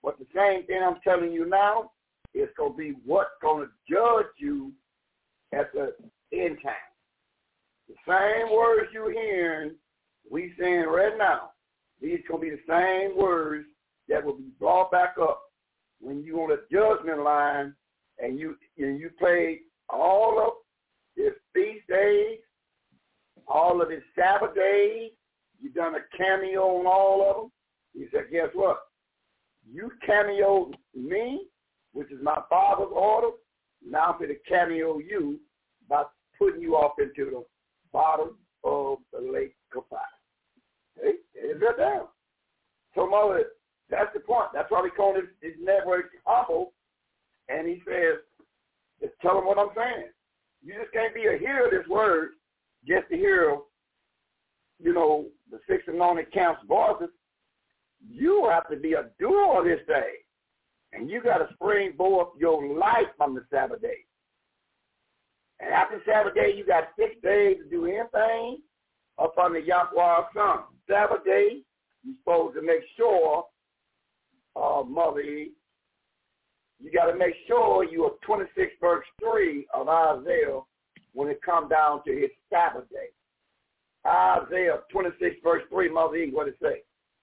But the same thing I'm telling you now is going to be what's going to judge you at the end time. The same words you're hearing, we saying right now, these going to be the same words that will be brought back up when you're on the judgment line and you and you played all of this feast days, all of this Sabbath days. You done a cameo on all of them. He said, guess what? You cameoed me, which is my Father's order. Now I'm going to cameo you by putting you off into the bottom of the lake of fire. Hey, it's right down. So, mother, that's the point. That's why we call this, this network humble. And he says, just tell them what I'm saying. You just can't be a hearer of this word just to hear, you know, the six anointed camps voices. You have to be a doer of this day. And you got to springboard your life from the Sabbath day. And after Sabbath day, you got six days to do anything up under Yahweh's Son. Sabbath day, you're supposed to make sure, uh, Mother E, you got to make sure you are twenty-six verse three of Isaiah when it comes down to his Sabbath day. Isaiah twenty-six verse three, Mother E, what it say?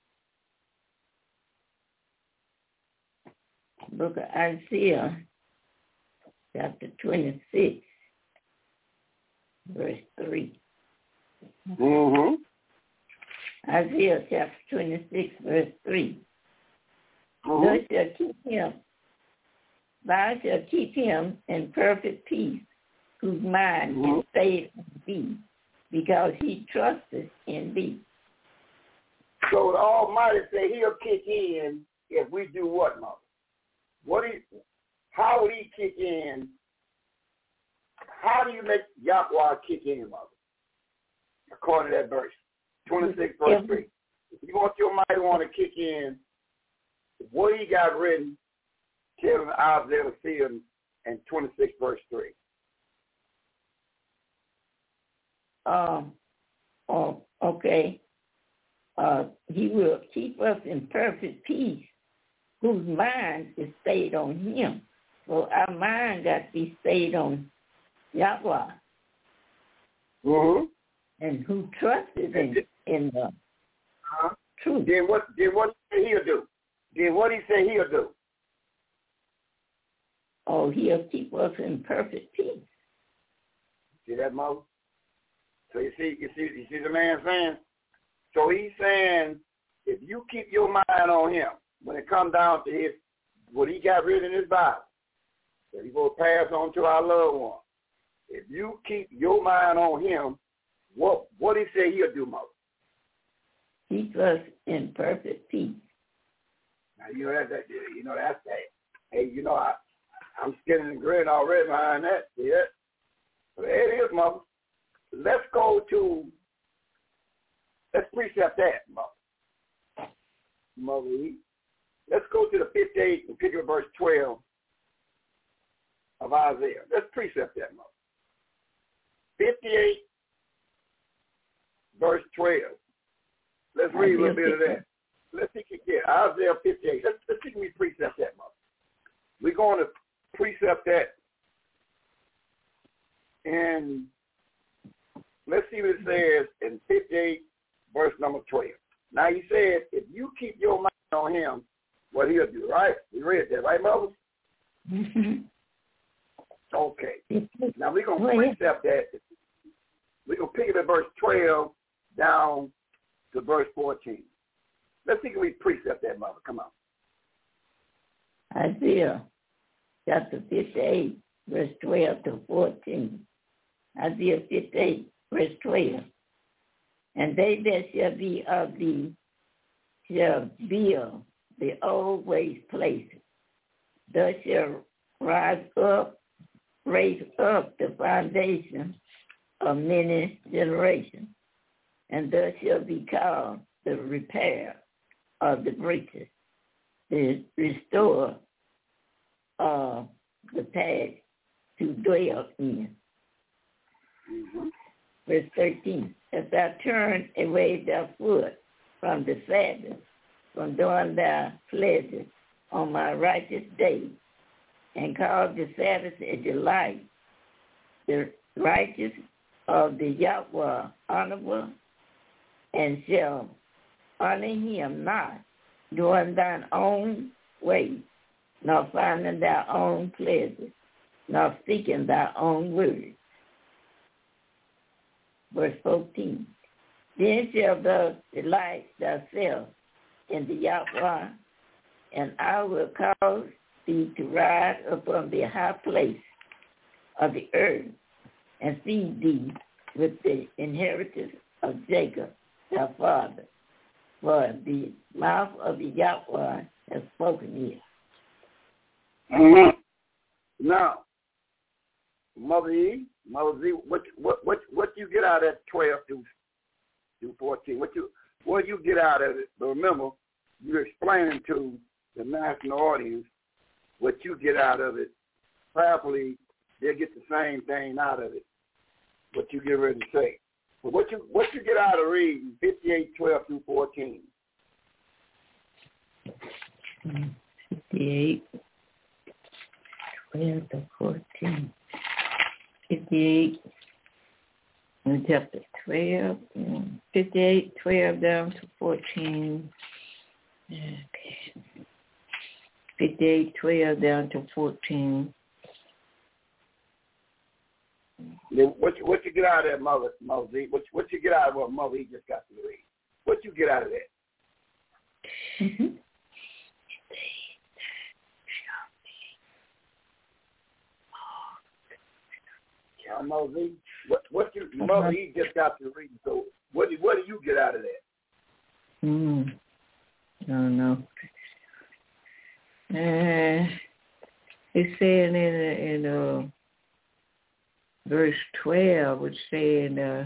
Book of Isaiah, chapter twenty-six, verse three. Mm-hmm. Isaiah chapter twenty-six, verse three. Mm-hmm. Thou shalt keep him, thou shalt keep him in perfect peace, whose mind mm-hmm. is stayed on thee, because he trusteth in thee. So the Almighty say he'll kick in if we do what, Mother? What do you, how will he kick in? How do you make Yahweh kick in, Mother? According to that verse, twenty-six verse if, three. If you want your mighty one to kick in, what he got written, telling Isaiah to see him in twenty-six verse three. Um, oh, okay. Uh, he will keep us in perfect peace, whose mind is stayed on him. So our mind got to be stayed on Yahweh. Mm-hmm. And who trusted in, in the uh-huh. truth. Then what, then what he say he'll do? Then what he say he'll do? Oh, he'll keep us in perfect peace. See that, Mother? So you see, you see, you see the man saying? So he's saying, if you keep your mind on him, when it comes down to his, what he got written in his Bible, that he's going to pass on to our loved one. If you keep your mind on him, what what he say he'll do, Mother? Keep us in perfect peace. Now you know that, that you know that's that. Hey, you know I I'm skinning and grinning already behind that. See that? So there it is, Mother. Let's go to let's precept that, Mother. Mother E. Let's go to the fifty-eighth and pick up verse twelve of Isaiah. Let's precept that, Mother. fifty-eight, verse twelve. Let's read a little bit of that. Let's see if we get Isaiah fifty-eight. Let's, let's see if we precept that, Mother. We're going to precept that. And let's see what it says in fifty-eight, verse number twelve. Now, he said, if you keep your mind on him, what he'll do, right? We read that, right, Mother? Mm-hmm. Okay. Now, we're going to precept that. We're going to pick it at verse twelve down to verse fourteen. Let's see if we precept that, Mother. Come on. Isaiah chapter fifty-eight, verse twelve to fourteen. Isaiah fifty-eight, verse twelve. And they that shall be of thee shall build the old waste places. Thus shall rise up, raise up the foundation of many generations, and thus shall be called the repair of the breaches, the restore uh, the past to dwell in. Mm-hmm. Verse thirteen, if thou turn away thy foot from the Sabbath, from doing thy pleasures, on my righteous day, and call the Sabbath a delight. The righteous of the Yahweh honorable, and shall honor him not, doing thine own way, nor finding thy own pleasure, nor seeking thy own word. Verse fourteen. Then shalt thou delight thyself in the Yahweh, and I will cause thee to ride upon the high place of the earth, and feed thee with the inheritance of Jacob thy father. For the mouth of the Yahweh has spoken here. Mm-hmm. Now, Mother E, Mother Z, what what what what you get out of that twelve through through fourteen? What you what you get out of it? But remember, you're explaining to the national audience what you get out of it. Probably they'll get the same thing out of it. What you get ready to say. But what you what you get out of reading fifty-eight, twelve through fourteen? fifty-eight, twelve to fourteen. fifty-eight, in chapter twelve, fifty-eight, twelve down to fourteen. Okay. fifty-eight, twelve down to fourteen. What you, what you get out of that, Mother, Mother Z? What, what you get out of what Mother E just got to read? What you get out of that? Mm-hmm. Uh, Mother Z, what, what you, Mother E just got to read. So what do, what do you get out of that? Hmm. I don't know. Uh, it's saying in, in uh, verse twelve, it's saying, uh,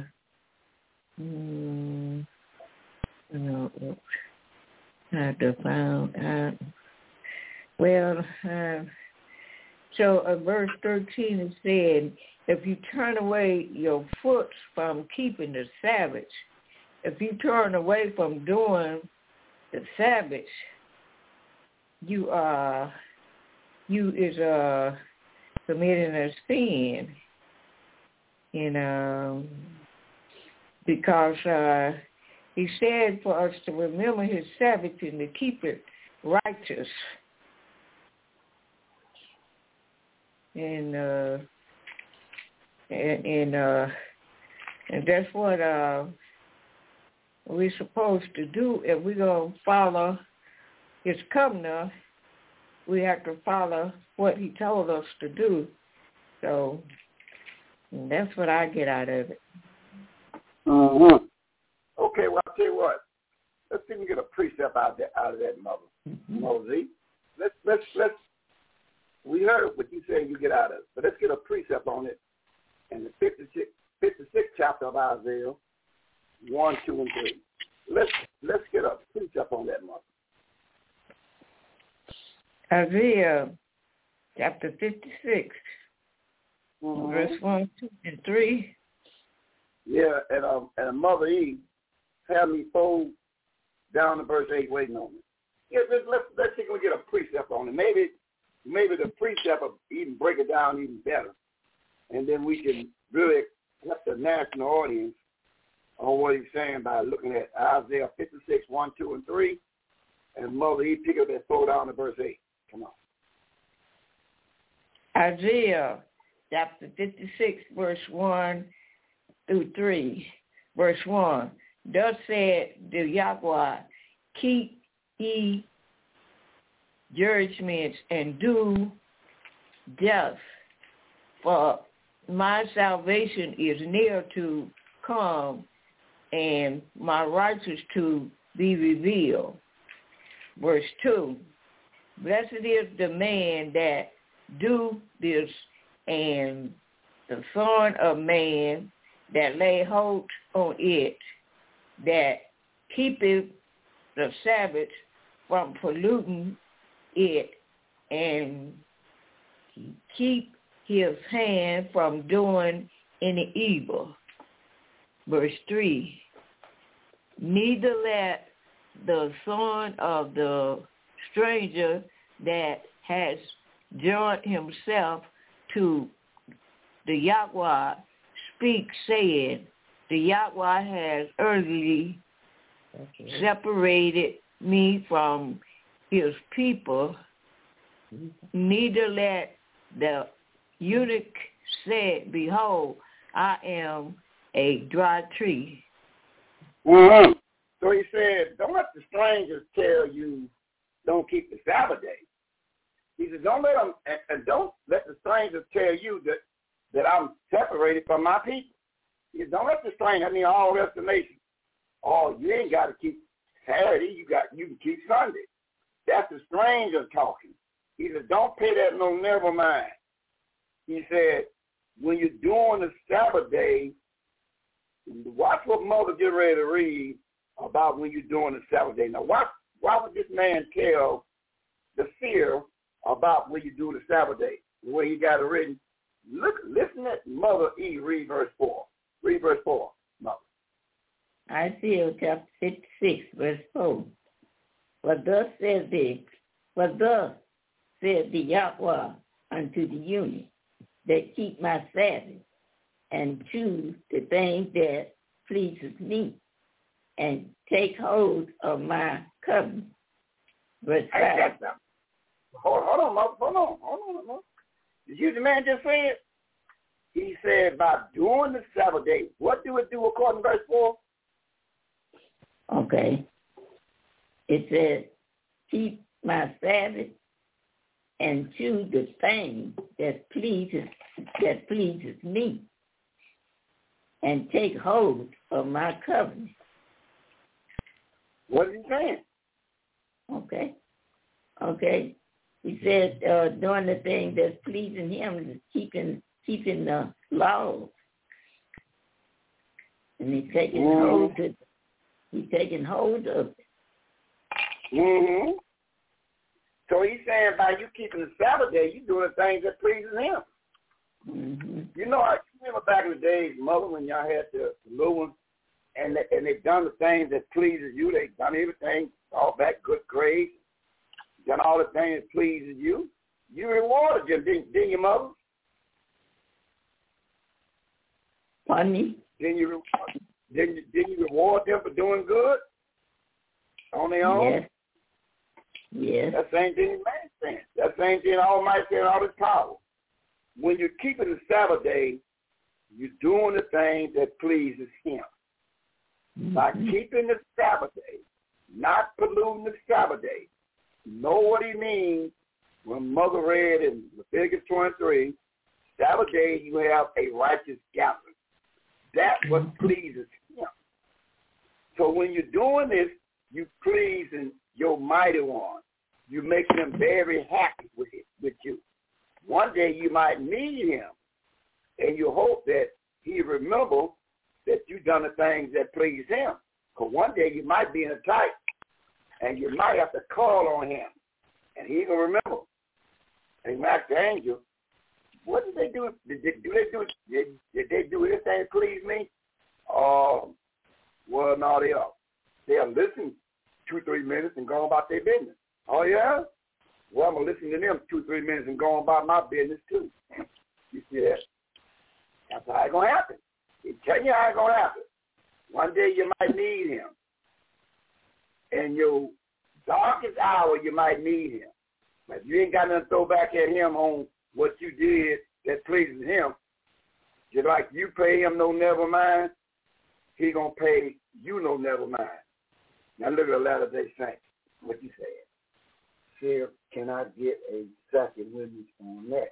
hmm, uh, I have to find out. Well, uh, so uh, verse thirteen is saying, if you turn away your foot from keeping the Sabbath, if you turn away from doing the Sabbath, you are, you is uh, committing a sin. You know, because uh, he said for us to remember his Sabbath and to keep it righteous. And uh, and and, uh, and that's what uh, we're supposed to do. If we're gonna follow his covenant, we have to follow what he told us to do. So. And that's what I get out of it. Mm-hmm. Okay, well, I'll tell you what. Let's see if we can get a precept out of that, out of that Mother, mm-hmm. Mosey. Let's, let's, let's, we heard what you said you get out of it, but let's get a precept on it in the fifty-sixth, fifty-sixth chapter of Isaiah, one, two, and three. Let's, let's get a precept on that, Mother. Isaiah chapter fifty-six. Mm-hmm. Verse one, two, and three. Yeah, and um, and Mother E had me fold down to verse eight, waiting on me. Yeah, let's let's, let's see if we get a precept on it. Maybe maybe the precept will even break it down even better, and then we can really help the national audience on what he's saying by looking at Isaiah fifty-six, one, two, and three, and Mother E pick up that fold down to verse eight. Come on. Isaiah chapter fifty-six, verse one through three. Verse one, thus said the Yahweh, keep ye judgments and do just, for my salvation is near to come, and my righteousness to be revealed. Verse two, blessed is the man that do this, and the Son of Man that lay hold on it, that keepeth the Sabbath from polluting it, and keep his hand from doing any evil. Verse three, neither let the son of the stranger that has joined himself to the Yahweh speak, saying, the Yahweh has early okay. separated me from his people, mm-hmm. neither let the eunuch say, behold, I am a dry tree. Mm-hmm. So he said, don't let the strangers tell you don't keep the Sabbath day. He said, don't let them, and, and don't let the strangers tell you that, that I'm separated from my people. He said, don't let the strangers, I mean, all rest of the nation. Oh, you ain't got to keep Saturday. You got, you can keep Sunday. That's the strangers talking. He said, don't pay that no never mind. He said, when you're doing the Sabbath day, watch what Mother get ready to read about when you're doing the Sabbath day. Now, why, why would this man tell the seer about when you do the Sabbath day, the way he got it written? Look, listen at Mother E. read verse four. Read verse four, Mother. Isaiah chapter fifty-six, verse four. For thus said the, for thus said the Yahweh unto the eunuch that keep my Sabbath and choose the thing that pleases me and take hold of my covenant. Verse five. Hold, hold on, Mother. Hold on. Hold on, Mother. Did you the man just say it? He said, by doing the Sabbath day, what do it do according to verse four? Okay. It says, keep my Sabbath and choose the thing that pleases that pleases me and take hold of my covenant. What is he saying? Okay. Okay. He said, uh, doing the thing that's pleasing him is keeping keeping the laws. And he's taking mm-hmm. hold of it. He's taking hold of it. Mm-hmm. So he's saying by you keeping the Sabbath day, you're doing the things that pleases him. Mm-hmm. You know, I remember back in the days, Mother, when y'all had the, the little ones, and they, and they've done the things that pleases you. They've done everything, all back good grades, done all the things that pleases you. You rewarded them, didn't, didn't you, Mother? Pardon me? Didn't you, didn't, you, didn't you reward them for doing good on their own? Yes. Yes. That same thing in man saying. That same thing Almighty saying, all this power. When you're keeping the Sabbath day, you're doing the thing that pleases him. Mm-hmm. By keeping the Sabbath day, not polluting the Sabbath day. Know what he means when Mother read in Leviticus twenty-three, Sabbath day you have a righteous gathering. That's what pleases him. So when you're doing this, you're pleasing your mighty one. You're making him very happy with it, with you. One day you might meet him, and you hope that he remember that you've done the things that please him. Because one day you might be in a tight, and you might have to call on him, and he can remember. And he might ask the angel, what did they do? Did they do, they do, did, did they do anything to please me? Um, well, no, they are. They'll listen two, three minutes and go about their business. Oh, yeah? Well, I'm going to listen to them two, three minutes and go about my business, too. You see that? That's how it's going to happen. He tell you how it's going to happen. One day you might need him. In your darkest hour, you might need him. But if you ain't got nothing to throw back at him on what you did that pleases him, just like you pay him no never mind, he going to pay you no never mind. Now look at the Latter-day Saints, what you said. Here, can I get a second witness on that?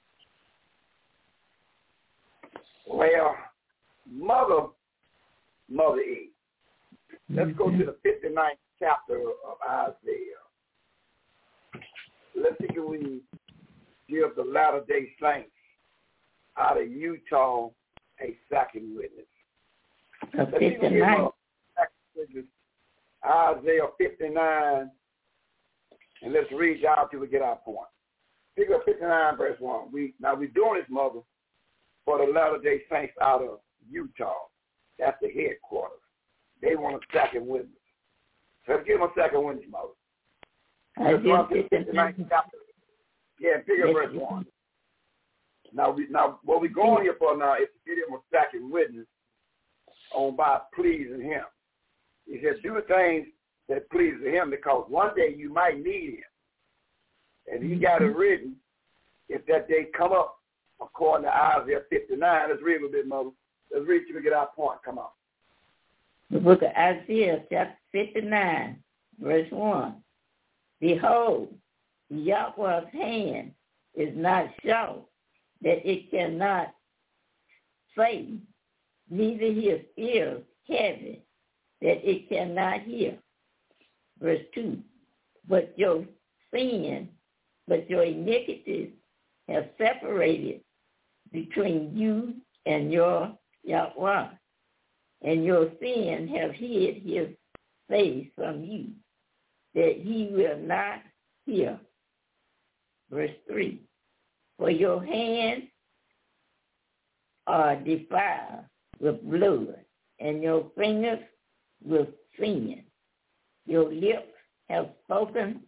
Well, Mother, Mother E. Let's go to the fifty-ninth chapter of Isaiah. Let's see if we give the Latter-day Saints out of Utah a second witness. Let's see if we give a second witness. Isaiah fifty-nine, and let's read out till we get our point. Pick up fifty-nine, verse one. We now we're doing this, Mother, for the Latter-day Saints out of Utah. That's the headquarters. They want a second witness. So let's give them a second witness, Mother. Isaiah fifty-nine. Yeah, pick up verse one. Now, we, now what we're going here for now is to get him a second witness on by pleasing him. He said, do things that pleases him because one day you might need him. And he got it written, if that day come up, according to Isaiah fifty-nine. Let's read a little bit, Mother. Let's read till we get our point. Come on. The book of Isaiah, chapter fifty-nine, verse one. Behold, Yahweh's hand is not short, that it cannot save, neither his ears heavy, that it cannot hear. Verse two. But your sin, but your iniquities have separated between you and your Yahweh, and your sin have hid his face from you, that he will not hear. Verse three. For your hands are defiled with blood, and your fingers with sin. Your lips have spoken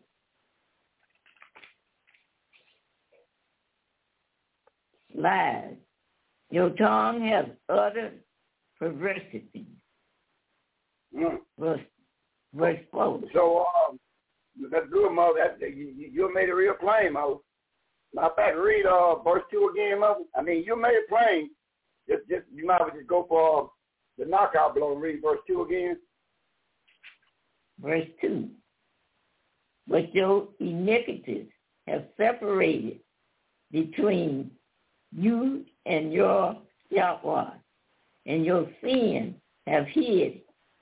lies. Your tongue has uttered perversity. Mm. Verse, verse four. So um, that's good, Mother. That, you, you made it real plain, Mother. Matter of fact, read uh, verse two again, Mother. I mean, you made it plain. Just, just you might as well just go for uh, the knockout blow and read verse two again. Verse two. But your iniquities have separated between you and your Yahweh, and your sin have hid.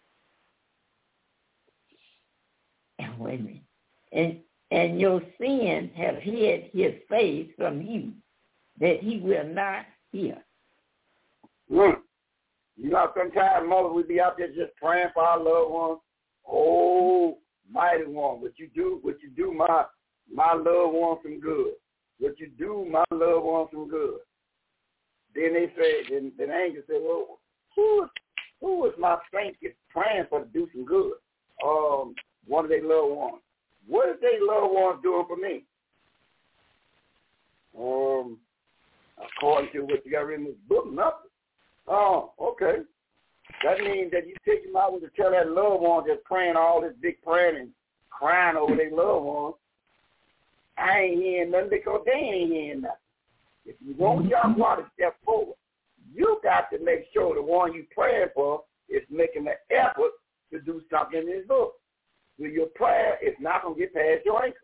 And wait a minute. And and your sin have hid his face from you, that he will not hear. Mm. You know, sometimes, Mother, we be out there just praying for our loved ones. Oh, mighty one, what you do, what you do, my my loved one some good. What you do, my loved one some good. Then they say, then, then the angel said, well, who is, who is my saint is praying for to do some good? Um, one of their loved ones. What is their loved ones doing for me? Um, according to what you got written in this book, nothing. Oh, okay. That means that you take them out to tell that loved one that's praying all this big prayer and crying over their loved ones, I ain't hearing nothing because they ain't hearing nothing. If you want Yahweh to step forward, you got to make sure the one you praying for is making an effort to do something in his book. With your prayer, it's not going to get past your ankle.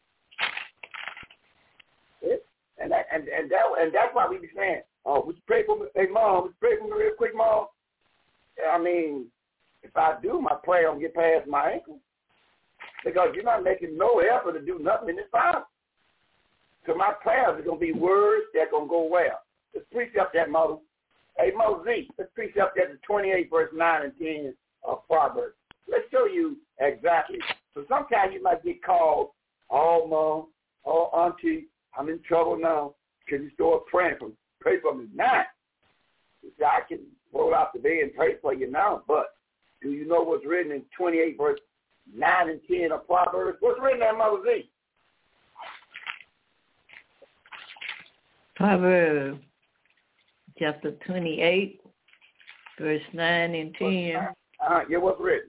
And that, and, and, that, and that's why we be saying, oh, would you pray for me? Hey, Mom, would you pray for me real quick, Mom? I mean, if I do, my prayer don't get past my ankle. Because you're not making no effort to do nothing in this Bible. So my prayers are going to be words that are going to go well. Let's precept that, Mother. Hey, Moses, let's precept that to twenty-eight, verse nine and ten of Proverbs. Let's show you exactly. So sometimes you might get called, oh, Mom, oh, Auntie, I'm in trouble now. Can you start praying for me? Pray for me now. I can roll out the bed and pray for you now, but do you know what's written in twenty-eight, verse nine and ten of Proverbs? What's written there, Mother Z? Proverbs chapter twenty-eight, verse nine and ten. Uh, yeah, what's written?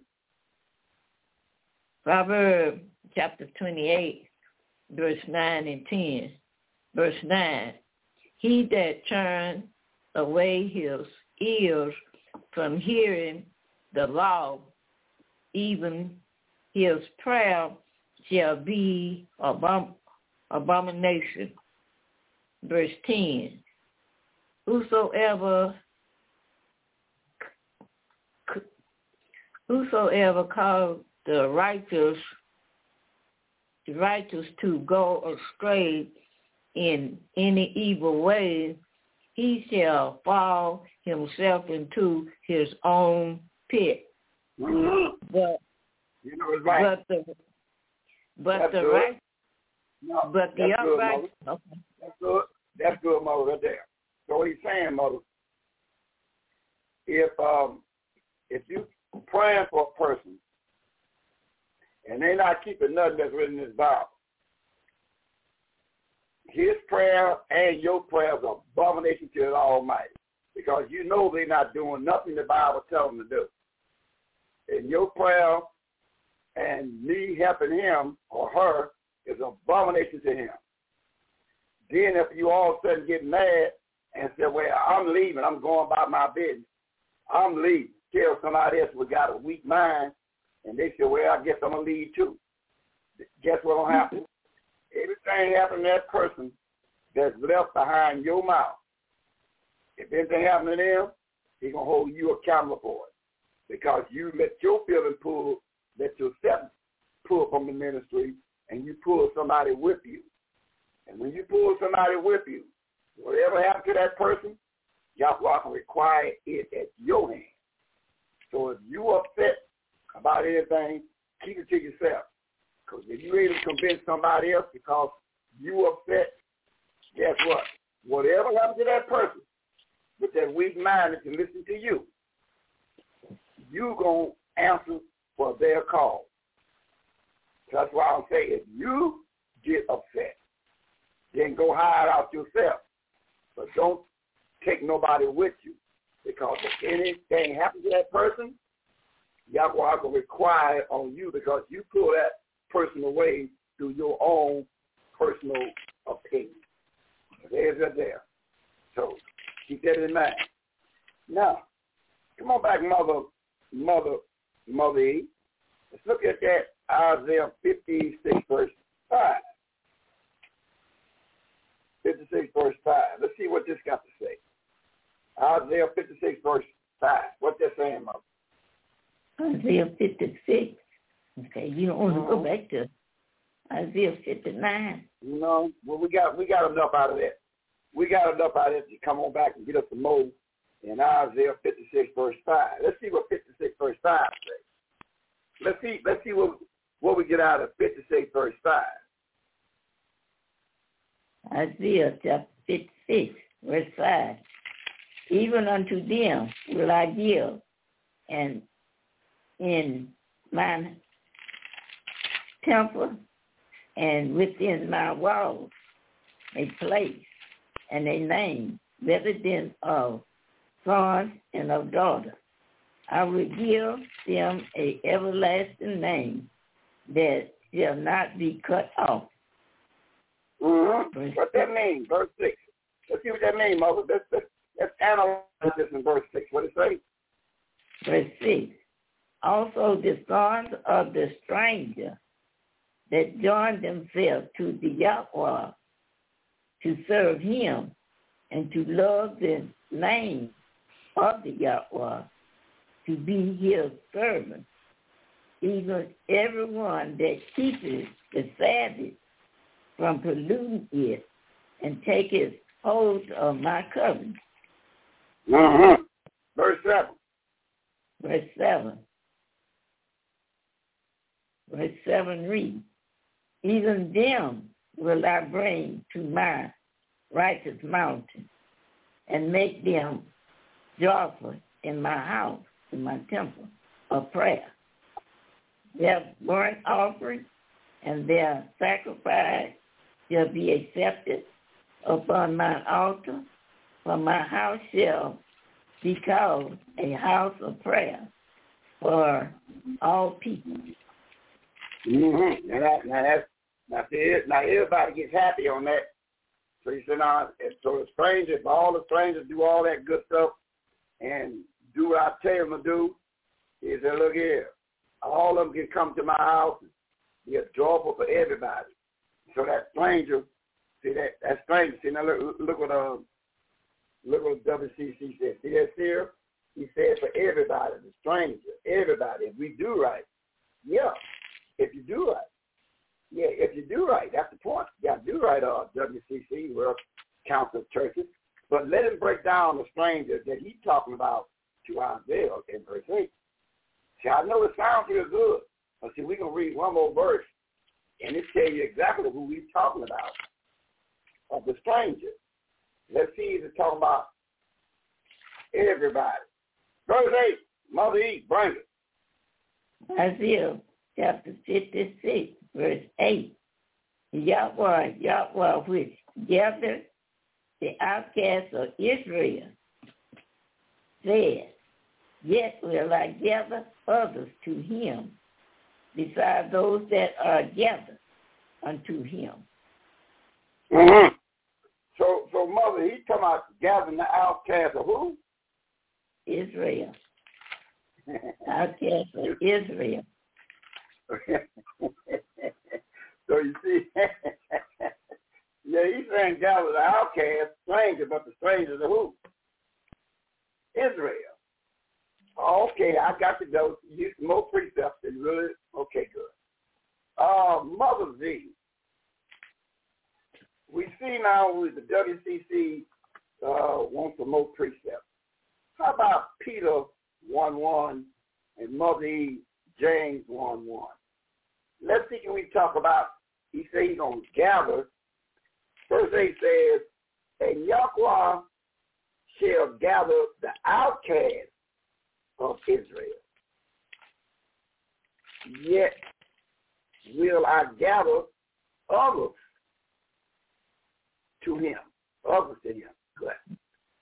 Proverbs chapter twenty-eight, verse nine and ten. Verse nine. He that turns away his ears from hearing the law, even his prayer shall be abom- abomination. Verse ten. Whosoever whosoever calls the righteous the righteous to go astray in any evil way, he shall fall himself into his own pit. Mm-hmm. But you know it's right. but the but that's the good. right no, but the that's good, upright Mother. That's good. That's good, Mother, right there. So what he's saying, Mother, if um if you praying for a person and they're not keeping nothing that's written in this Bible. His prayer and your prayers are abomination to the Almighty, because you know they're not doing nothing the Bible tells them to do. And your prayer and me helping him or her is an abomination to him. Then if you all of a sudden get mad and say, well, I'm leaving, I'm going about my business, I'm leaving, tell somebody else we got a weak mind, and they say, well, I guess I'm going to leave too. Guess what will happen? Everything happens to that person that's left behind your mouth. If anything happens to them, he's going to hold you accountable for it, because you let your feeling pull, let yourself pull from the ministry, and you pull somebody with you. And when you pull somebody with you, whatever happened to that person, Yahweh can require it at your hand. So if you upset about anything, keep it to yourself. Because if you're able to convince somebody else because you upset, guess what? Whatever happened to that person with that weak mind that can listen to you, you're going to answer for their call. That's why I'll say, if you get upset, then go hide out yourself. But don't take nobody with you, because if anything happens to that person, Yahweh will require it on you, because you pull that person away through your own personal opinion. There's that there. So keep that in mind. Now, come on back, Mother, Mother, Mother E. Let's look at that Isaiah fifty-six, verse five. fifty-six, verse five. Let's see what this got to say. Isaiah fifty-six, verse five. What's that saying, Mother? Isaiah fifty-six. Okay, you don't want to mm-hmm. go back to Isaiah fifty-nine. No, well, we got we got enough out of that. We got enough out of that to come on back and get us some more in Isaiah fifty-six, verse five. Let's see what fifty-six, verse five says. Let's see, let's see what, what we get out of fifty-six, verse five. Isaiah chapter fifty-six, verse five. Even unto them will I give, and in my temple and within my walls a place and a name, resident of sons and of daughters. I will give them a everlasting name that shall not be cut off. Mm-hmm. What that mean? Verse six. Let's see what that means, Mother. Let's, let's, let's analyze this in verse six. What it say? Verse six. Also the sons of the stranger that joined themselves to the Yahweh to serve him and to love the name of the Yahweh, to be his servant, even everyone that keeps the Sabbath from polluting it and taketh hold of my covenant. Mm-hmm. Verse seven. Verse seven. Verse seven reads, even them will I bring to my righteous mountain and make them joyful in my house, in my temple of prayer. Their burnt offering and their sacrifice shall be accepted upon my altar, for my house shall be called a house of prayer for all people. Mm-hmm. Now, that, now, that's, now, see, now everybody gets happy on that. So you say, now, so the strangers, all the strangers do all that good stuff and do what I tell them to do. He said, look here, all of them can come to my house and be joyful for everybody. So that stranger, see that that stranger, see now look, look what uh look what W C C said. See that here? He said for everybody, the stranger, everybody, if we do right. Yeah, if you do right. Yeah, if you do right, that's the point. You got to do right, uh, W C C, World Council of Churches. But let him break down the stranger that he's talking about to Isaiah in verse eight. See, I know it sounds real good, but see, we're going to read one more verse, and it tell you exactly who he's talking about, of the stranger. Let's see if it's talking about everybody. Verse eight, Mother E, bring it. Isaiah chapter fifty-six, verse eight. Yahweh, Yahweh, which gathered the outcasts of Israel, said, yet will I gather others to him, besides those that are gathered unto him. Mm-hmm. So, so Mother, he's talking about gathering the outcasts of who? Israel. Outcasts of Israel. So you see, yeah, he's saying gather the outcasts, strangers, but the strangers are who? Israel. Okay, I got to go. Use more precepts than really. Okay, good. Uh, Mother Z. We see now with the W C C uh, wants some more precepts. How about Peter one one and Mother E, James one one? Let's see, can we talk about, he said he's going to gather. Verse eight says, and Yahweh shall gather the outcasts of Israel. Yet will I gather others to him, others to him, good.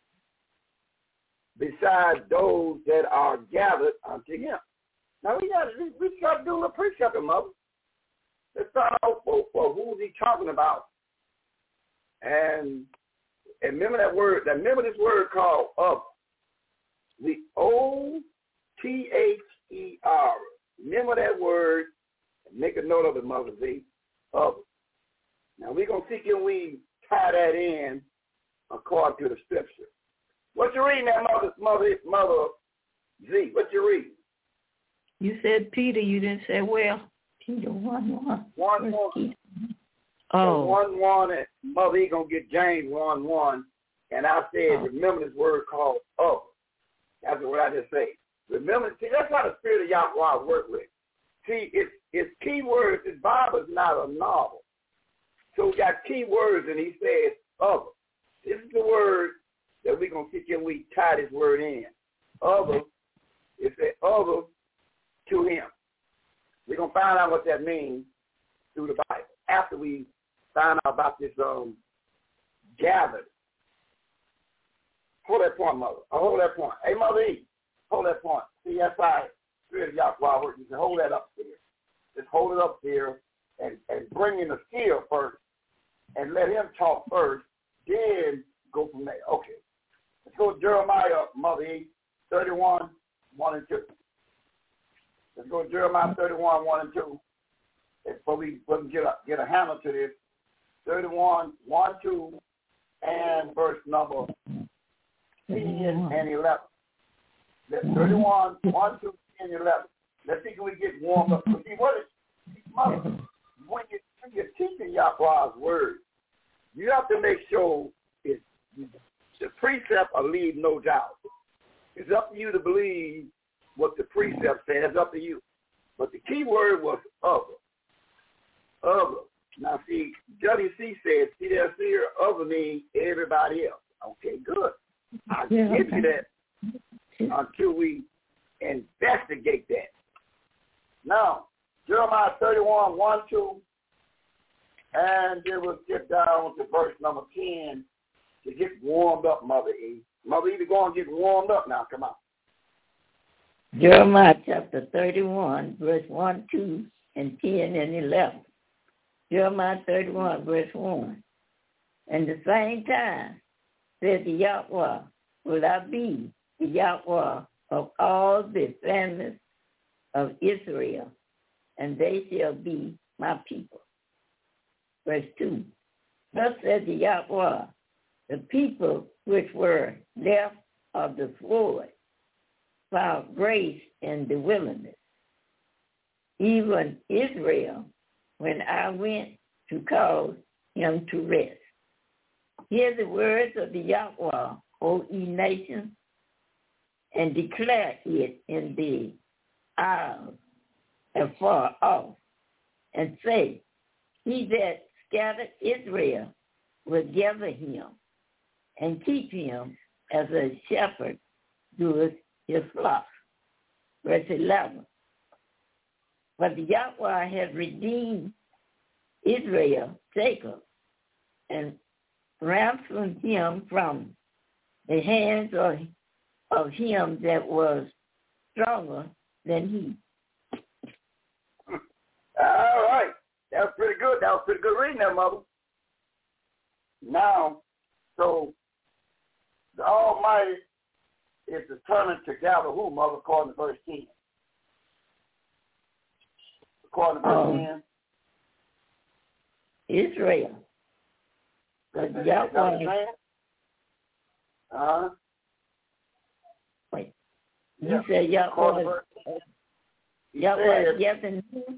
Besides those that are gathered unto him. Now we got to we got to do a little precept, Mother. Let's start out for, for who's he talking about. And, and remember that word, remember this word called other. The O T H E R. Remember that word and make a note of it, Mother Z. Other. Now we're going to see can we tie that in according to the scripture. What you reading there, Mother, Mother, Mother Z? What you reading? You said Peter. You didn't say, well, Peter one one. One one. Oh. One one, and Mother E going to get James one one. And I said, oh. Remember this word called other. That's what I just say. Remember, see, that's how the Spirit of Yahweh work with. See, it's, it's key words. This Bible is not a novel. So we got key words, and he says other. This is the word that we're going to see can we tie this word in. Other, it says other to him. We're going to find out what that means through the Bible. After we find out about this um, gathered. Hold that point, Mother. Oh, hold that point. Hey, Mother E, hold that point. See, that's how Spirit of Yahweh works. You can hold that up there. Just hold it up there and, and bring in the skill first and let him talk first, then go from there. Okay. Let's go to Jeremiah, Mother E, thirty-one, one and two. Let's go to Jeremiah thirty-one, one and two. Before we get a, get a handle to this, thirty-one, one, two, and verse number ten and eleven. That's thirty-one, one, two, ten, eleven. Let's see can we get warmed up. So see, what is, Mother, when, you, when you're teaching Yahweh's word, you have to make sure it's, the precept will leave no doubt. It's up to you to believe what the precept says. It's up to you. But the key word was other. Other. Now, see, W C says, see that here, other means everybody else. Okay, good. I'll give you that until we investigate that. Now, Jeremiah thirty-one, one, two, and then we'll get down to verse number ten to get warmed up, Mother E. Mother E, go and get warmed up now. Come on. Jeremiah chapter thirty-one, verse one, two, and ten and eleven. Jeremiah thirty-one, verse one. And the same time, said the Yahweh, will I be the Yahweh of all the families of Israel, and they shall be my people. Verse two. Thus said the Yahweh, the people which were left of the sword found grace in the wilderness. Even Israel, when I went to cause him to rest. Hear the words of the Yahweh, O ye nations, and declare it in the isles afar off, and say, he that scattered Israel will gather him and keep him as a shepherd doeth his flock. Verse eleven. But Yahweh had redeemed Israel, Jacob, and ransomed him from the hands of, of him that was stronger than he. All right. That was pretty good. That was pretty good reading there, Mother. Now, so the Almighty is determined to gather who, Mother, according to verse ten? According to verse um, ten? Israel. But Yahweh, uh-huh. wait, you Yeah. said Yahweh, Yahweh, yes, and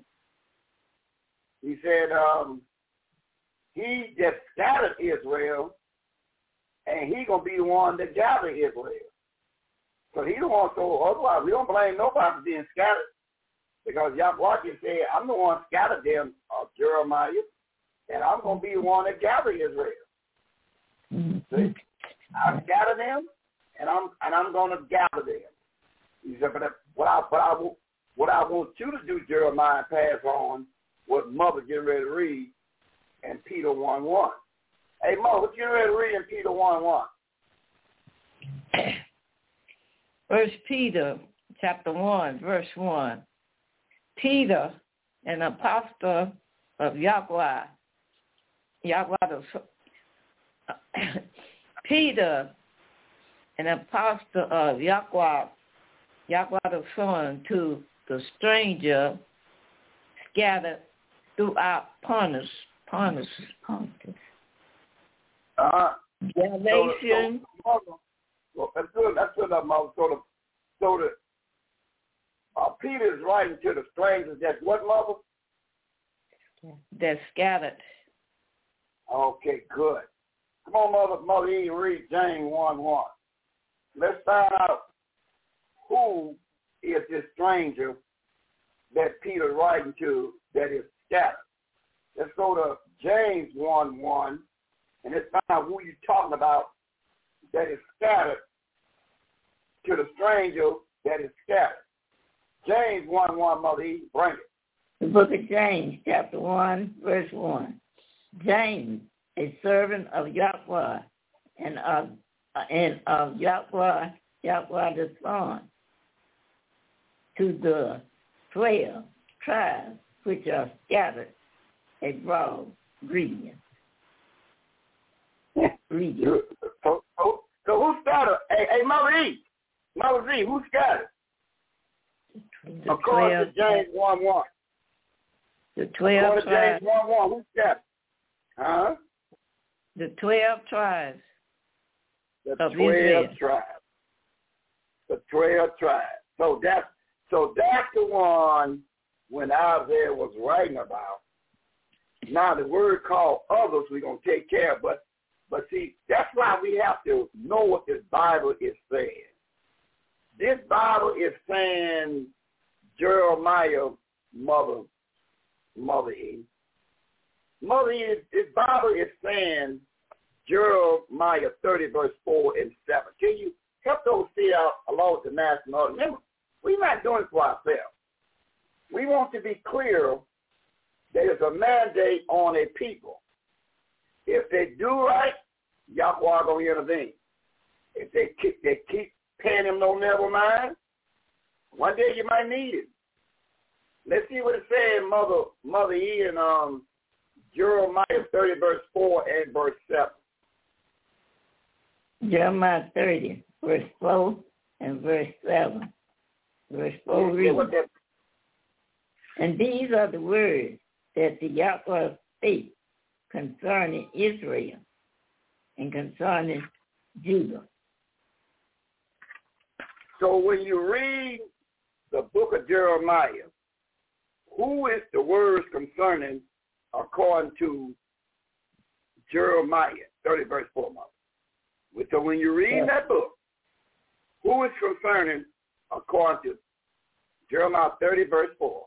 he said, um, he just scattered Israel, and he gonna be the one that gathered Israel. So he the one. So otherwise, we don't blame nobody for being scattered, because Yahweh said, "I'm the one scattered them, uh, Jeremiah, and I'm gonna be the one that gathered Israel." mm-hmm. See? I scattered them, and I'm and I'm gonna gather them. He said, "But what I what I what I want you to do, Jeremiah, pass on what Mother getting ready to read in Peter one one. Hey, Mother, what you getting ready to read in Peter one one? First Peter chapter one, verse one. Peter, an apostle of Yahweh, Yahweh the Peter, an apostle of Yahweh, Yahweh the Son, to the stranger scattered throughout Pontus, Pontus, Pontus, Uh-huh. Galatian. So, so, Mother, well, that's good. That's good enough, Mother. So the, so the uh, Peter is writing to the strangers. That's what, Mother? That scattered. Okay, good. Come on, Mother. Mother, you can read James one one. Let's find out who is this stranger that Peter is writing to that is scattered. Let's go to James one one, and let's find out who you're talking about that is scattered to the stranger that is scattered. James one one, Mother E, bring it. The book of James, chapter one, verse one. James, a servant of Yahweh and of, and of Yahweh, Yahweh the Son, to the twelve tribes which are scattered abroad, greetings. Greetings. So, so, so who scattered? Hey, hey, Mother E, Mother E, who scattered? The According twelve, to James one one. the twelve According to tribes. James one one, who scattered? Huh? The twelve tribes The of twelve Israel. tribes. The twelve tribes. So that's so that's the one when Isaiah was writing about. Now the word called others we're gonna take care of, but but see, that's why we have to know what this Bible is saying. This Bible is saying Jeremiah, mother, mother E. Mother E, this Bible is saying Jeremiah thirty, verse four and seven. Can you help those see out along with the national audience? Remember, we're not doing it for ourselves. We want to be clear there's a mandate on a people. If they do right, Yahweh going to intervene. If they keep, they keep paying them no never mind, one day you might need it. Let's see what it says, Mother Mother E, in um, Jeremiah thirty, verse four and verse seven. Jeremiah thirty, verse four and verse seven. Verse four reads, and these are the words that the Yahweh spake concerning Israel and concerning Judah. So when you read the book of Jeremiah, who is the words concerning according to Jeremiah thirty, verse four? So when you read yes. that book, who is concerning according to Jeremiah thirty, verse four?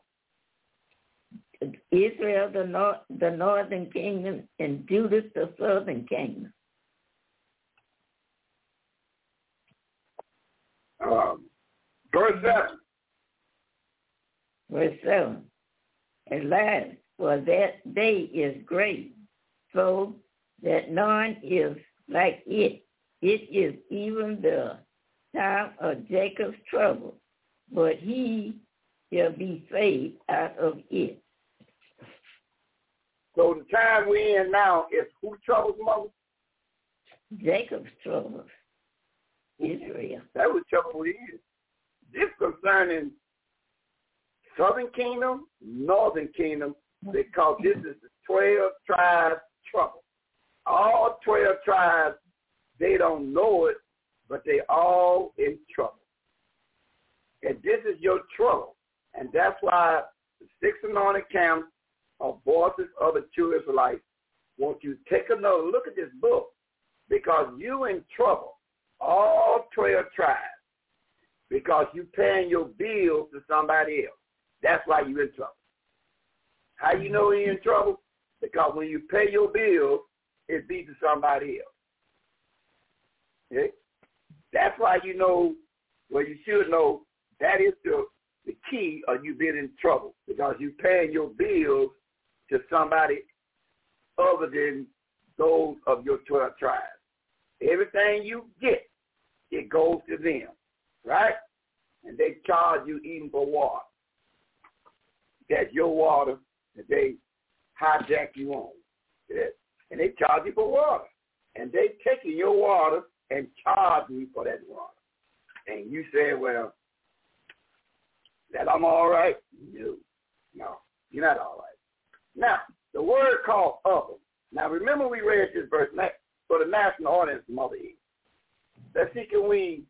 Israel, the north, the northern kingdom, and Judah, the southern kingdom. Um, verse seven. Verse seven. at last, for that day is great, so that none is like it. It is even the time of Jacob's trouble, but he shall be saved out of it. So the time we're in now is who troubles, mother? Jacob's troubles. Israel. That was trouble he is. This concerning southern kingdom, northern kingdom, because this is the twelve tribes trouble. All twelve tribes, they don't know it, but they all in trouble. And this is your trouble. And that's why the six anointed camps of voices of the true Israelites want you to take another look at this book, because you in trouble. All twelve tribes, because you paying your bills to somebody else. That's why you're in trouble. How you know you're in trouble? Because when you pay your bills, it be to somebody else. Okay? That's why you know, well, you should know, that is the, the key of you being in trouble, because you paying your bills to somebody other than those of your twelve tribes. Everything you get, it goes to them, right? And they charge you even for water. That's your water that they hijack you on. Yeah. And they charge you for water. And they taking your water and charge you for that water. And you say, well, that I'm all right? No. No, you're not all right. Now, the word called other. Now, remember we read this verse for the national audience, Mother Eve. Let's see, can we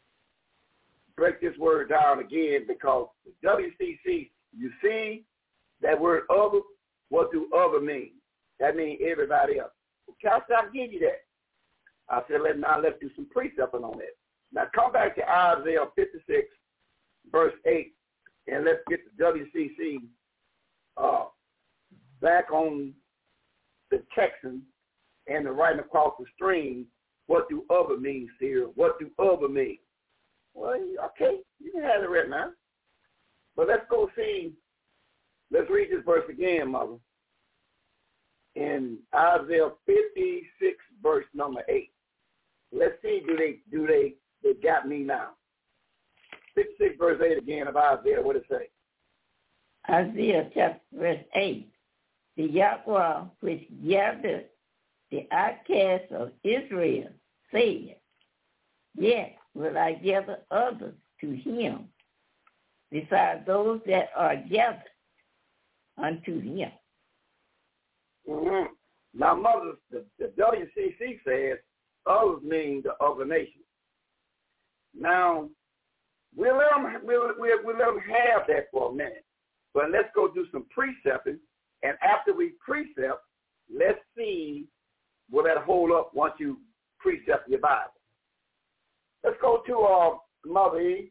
break this word down again, because the W C C, you see that word other, what do other mean? That means everybody else. Okay, I'll give you that. I said, let, now let's do some precepting on that. Now come back to Isaiah fifty-six, verse eight, and let's get the W C C uh, back on the Texan and the writing across the stream. What do other mean, Seer? What do other mean? Well, okay, you can have it right now. But let's go see, let's read this verse again, Mother. In Isaiah fifty-six, verse number eight. Let's see, do they do they they got me now? fifty-six, verse eight again of Isaiah, what does it say? Isaiah chapter verse eight. The Yahweh which gathered the outcasts of Israel said, yet will I gather others to him, besides those that are gathered unto him. Mm-hmm. Now, Mother, the, the W C C says others mean the other nations. Now, we'll let them, we'll, we'll, we'll let them have that for a minute, but let's go do some precepting, and after we precept, let's see will that hold up once you precept your Bible. Let's go to uh, Mother E.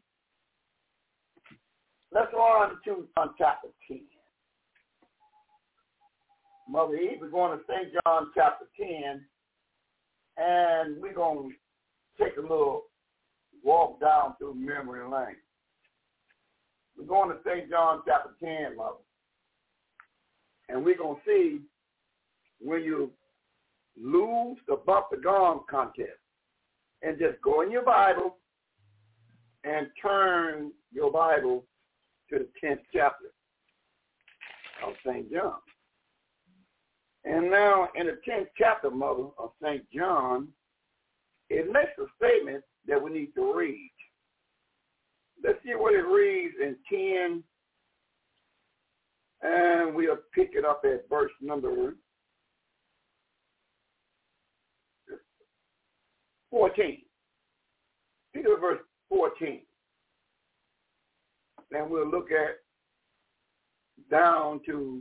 Let's go on to on chapter ten. Mother E, we're going to Saint John chapter ten, and we're going to take a little walk down through memory lane. We're going to Saint John chapter ten, Mother, and we're going to see when you lose the bump the gong contest, and just go in your Bible and turn your Bible to the tenth chapter of Saint John. And now in the tenth chapter, Mother, of Saint John, it makes a statement that we need to read. Let's see what it reads in ten, and we'll pick it up at verse number fourteen. Pick up verse fourteen. Then we'll look at down to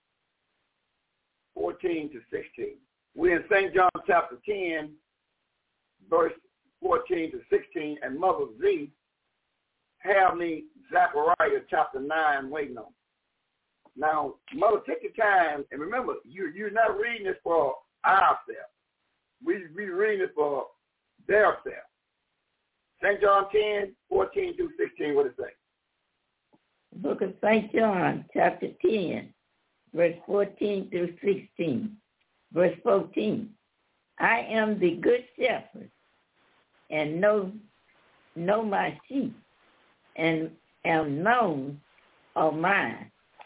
fourteen to sixteen. We're in Saint John chapter ten, verse fourteen to sixteen, and Mother Z have me Zechariah chapter nine waiting on. Now, Mother, take your time, and remember, you, you're not reading this for ourselves. We, we're reading it for their self. Saint John ten, fourteen through sixteen, what does it say? Book of Saint John, chapter ten, verse fourteen through sixteen. Verse fourteen, I am the good shepherd, and know, know my sheep, and am known of mine.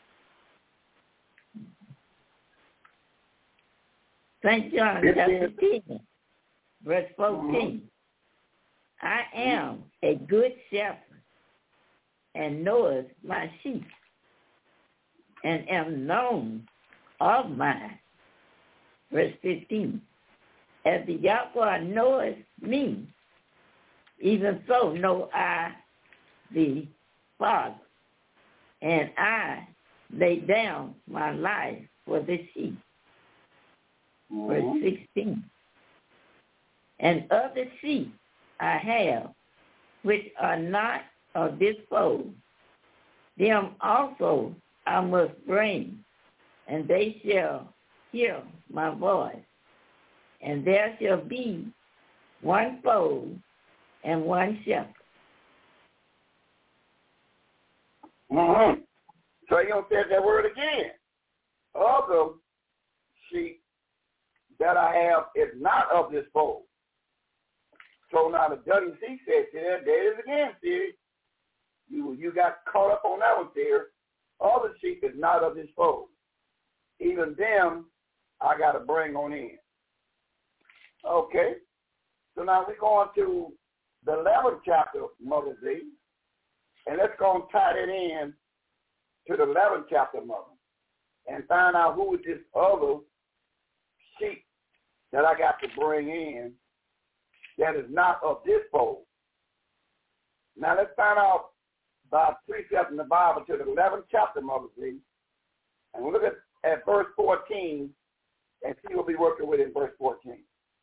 Saint John chapter ten, verse fourteen, I am a good shepherd, and knoweth my sheep, and am known of mine. Verse fifteen, as the Yahweh knoweth me, even so know I the Father, and I lay down my life for the sheep. Mm-hmm. Verse sixteen, and other sheep I have, which are not of this fold, them also I must bring, and they shall hear my voice, and there shall be one fold and one shepherd. Mm-hmm. So you don't say that word again. Other sheep that I have is not of this fold. So now the W C says there, there it is again, see? You you got caught up on that one there. Other sheep is not of this fold. Even them, I got to bring on in. Okay. So now we're going to the eleventh chapter of Mother Z. And let's go and tie that in to the eleventh chapter of Mother and find out who is this other sheep that I got to bring in that is not of this fold. Now let's find out by precept in the Bible to the eleventh chapter, Mother Z. And we'll look at, at verse fourteen and see what we're working with in verse fourteen.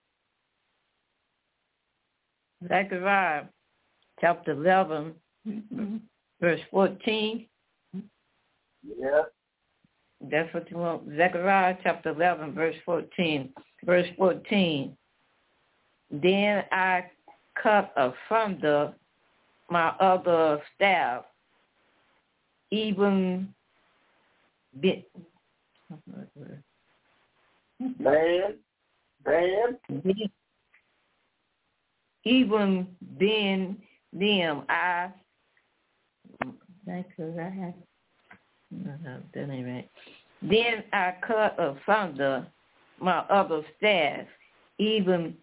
Zechariah chapter eleven, verse fourteen. Yes. That's what you want. Zechariah chapter eleven, verse fourteen. Verse fourteen. Then I cut asunder my other staff, even bit. Man, man. Even then, them I. Because I have. No, no, that ain't right. Then I cut asunder my other staff, even.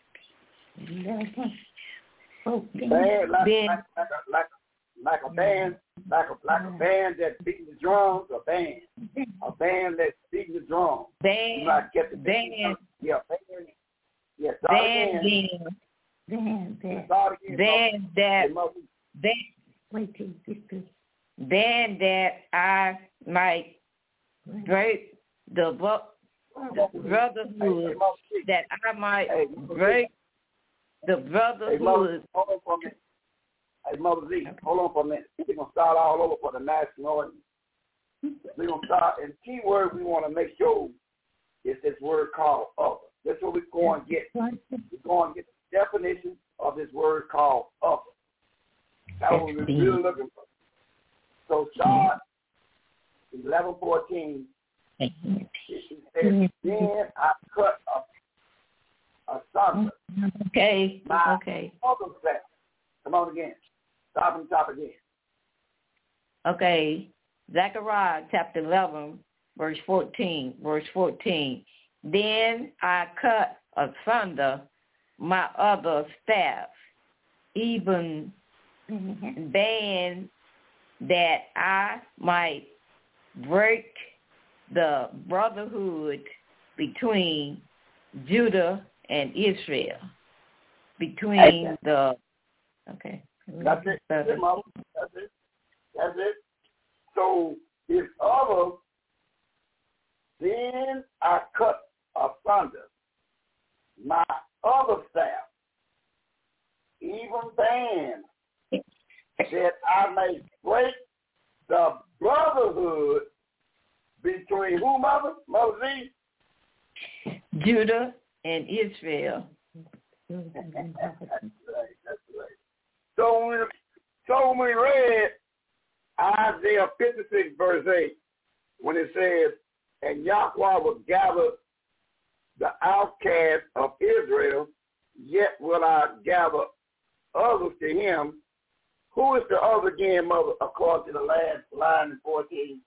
Oh, band, like, then, like, like, a, like, like a band, like a like a band that's beating the drums. A band, a band that's beating the drums. Band, you might get the band, yeah, band, yeah, band, again. band, band, band, band that, band. Wait till this good. Then that I might break the, the brotherhood, that I might break the brotherhood. Hey, Mother, hold on for a minute. Hey, Mother Z, hold on for a minute. We're going to start all over for the national audience. We're going to start, and key word we want to make sure is this word called other. That's what we're going to get. We're going to get the definition of this word called other. That's what we're really looking for. So start eleven fourteen. It says, then I cut a asunder. Okay. My okay. other staff. Come on again. Stop and stop again. Okay. Zechariah chapter eleven, verse fourteen. Verse fourteen. Then I cut asunder my other staff, even band, that I might break the brotherhood between Judah and Israel, between the, okay. That's it. That's it, Mama. That's it. That's it. So if other, then I cut asunder my other staff, even band, that I may break the brotherhood between who, Mother? Mother Z? Judah and Israel. That's right. That's right. So when, so when we read Isaiah fifty-six, verse eight, when it says, and Yahweh will gather the outcast of Israel, yet will I gather others to him. Who is the other again, Mother, according to the last line in fourteen?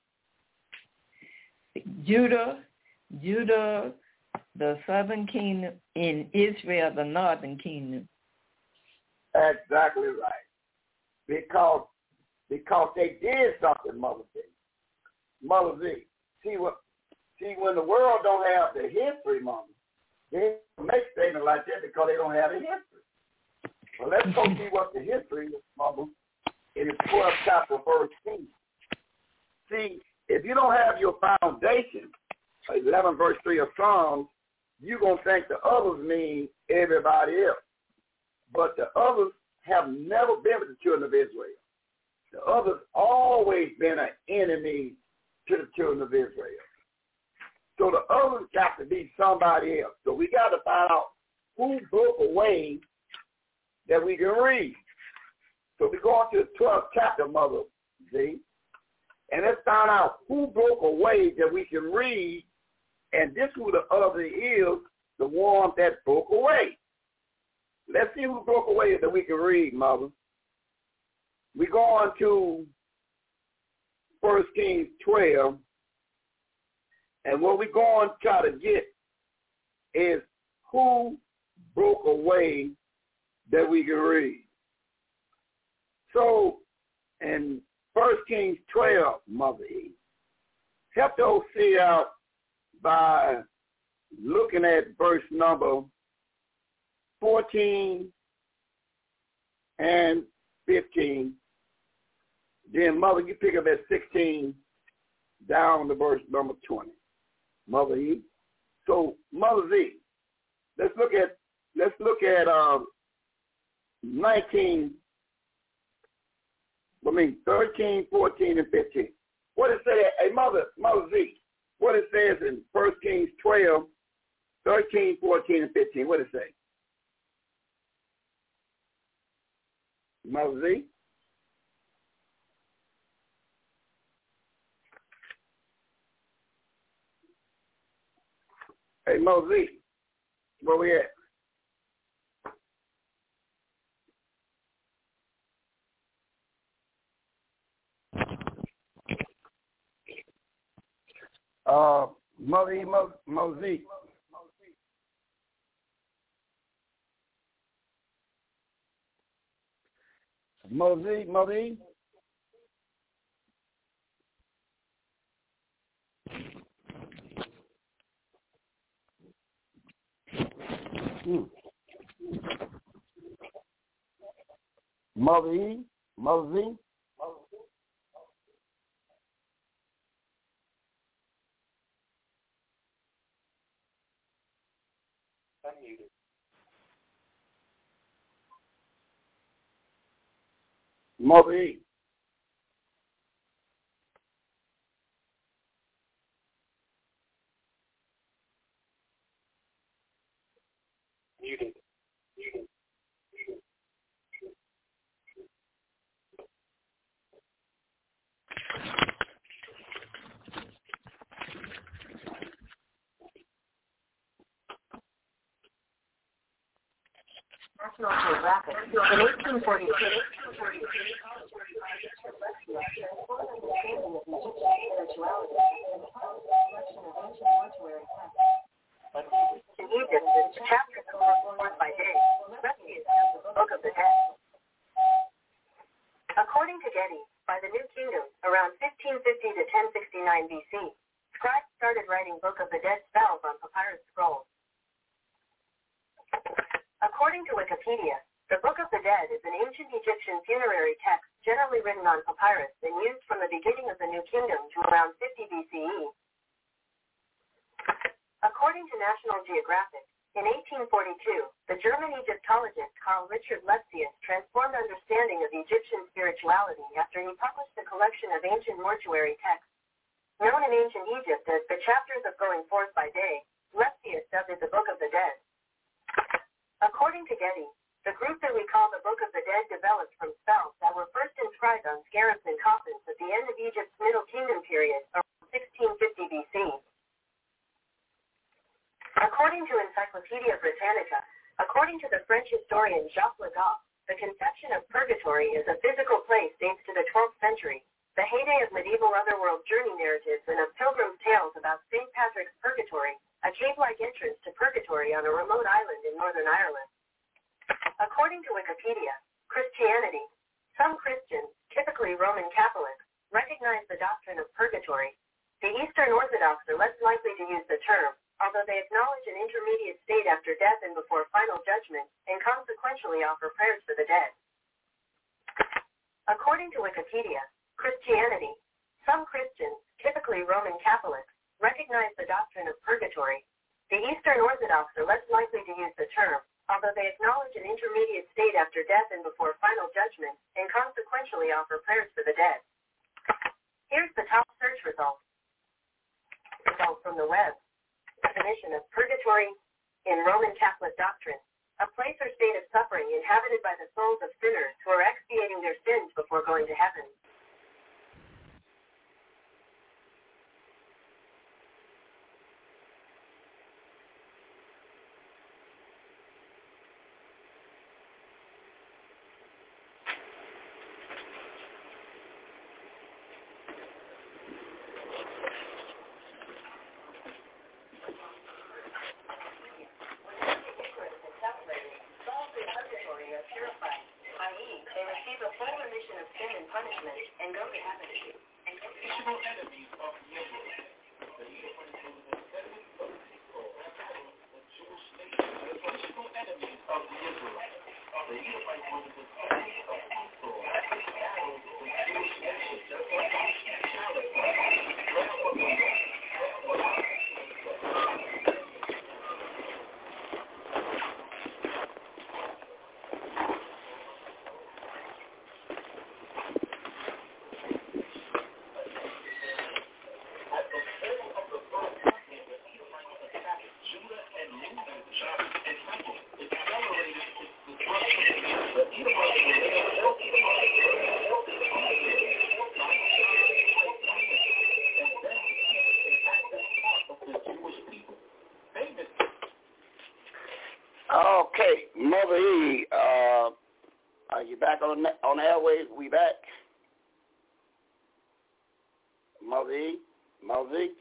Judah, Judah, the southern kingdom, in Israel, the northern kingdom. Exactly right. Because because they did something, Mother Z. Mother Z. See what see when the world don't have the history, Mama, they make statements like that because they don't have the history. Well, let's go see what the history is, Mama, in the twelfth chapter, verse ten. See, if you don't have your foundation, eleven verse three of Psalms, you're going to think the others mean everybody else. But the others have never been with the children of Israel. The others always been an enemy to the children of Israel. So the others got to be somebody else. So we got to find out who broke away that we can read. So we go on to the twelfth chapter, Mother Z, and let's find out who broke away that we can read, and this who the other is, the one that broke away. Let's see who broke away that we can read, Mother. We go on to First Kings twelve, and what we go on to try to get is who broke away that we can read. So, in First Kings twelve, Mother E, help those see out by looking at verse number fourteen and fifteen. Then, Mother, you pick up at sixteen down to verse number twenty. Mother E. So, Mother Z, let's look at let's look at um, nineteen. I mean, thirteen, fourteen, and fifteen. What it say? Hey, Mother, Mother Z, what it says in First Kings twelve, thirteen, fourteen, and fifteen. What it say? Mother Z? Hey, Mother Z, where we at? Uh, Mother E, Mother, Mother Z. Mother Z, Mother E. Hmm. Mother E, Mother Z. Unmuted. Mother E. Muted. Muted. National Geographic. In eighteen forty-six, in Egypt, the chapters of born by day, rescued the Book of the Dead. According to Getty, by the New Kingdom, around fifteen fifty to ten sixty-nine B C, scribes started writing Book of the Dead spells on papyrus scrolls. According to Wikipedia, the Book of the Dead is an ancient Egyptian funerary text generally written on papyrus and used from the beginning of the New Kingdom to around fifty B C E. According to National Geographic, in eighteen forty-two, the German Egyptologist Carl Richard Lepsius transformed understanding of Egyptian spirituality after he published a collection of ancient mortuary texts. Known in ancient Egypt as the Chapters of Going Forth by Day, Lepsius dubbed it the Book of the Dead. According to Getty, the group that we call the Book of the Dead developed from spells that were first inscribed on scarabs and coffins at the end of Egypt's Middle Kingdom period around sixteen fifty B C. conception of purgatory as a physical place dates to the twelfth century. The heyday of medieval otherworld journey narratives and of pilgrims' tales about Saint Patrick's Purgatory, a cave-like entrance to purgatory on a remote island in Northern Ireland. According to Wikipedia, Christianity, some Christians, typically Roman Catholics, recognize the doctrine of purgatory. The Eastern Orthodox are less likely to use the term, although they acknowledge an intermediate state after death and before final judgment, and consequentially offer prayers for the dead. According to Wikipedia, Christianity, some Christians, typically Roman Catholics, recognize the doctrine of purgatory. The Eastern Orthodox are less likely to use the term, although they acknowledge an intermediate state after death and before final judgment, and consequentially offer prayers for the dead. Here's the top search result. Result from the web. Definition of purgatory in Roman Catholic doctrine: a place or state of suffering inhabited by the souls of sinners who are expiating their sins before going to heaven. Okay, Mother E, uh, are you back on on the airways? We back? Mother E, Mother E?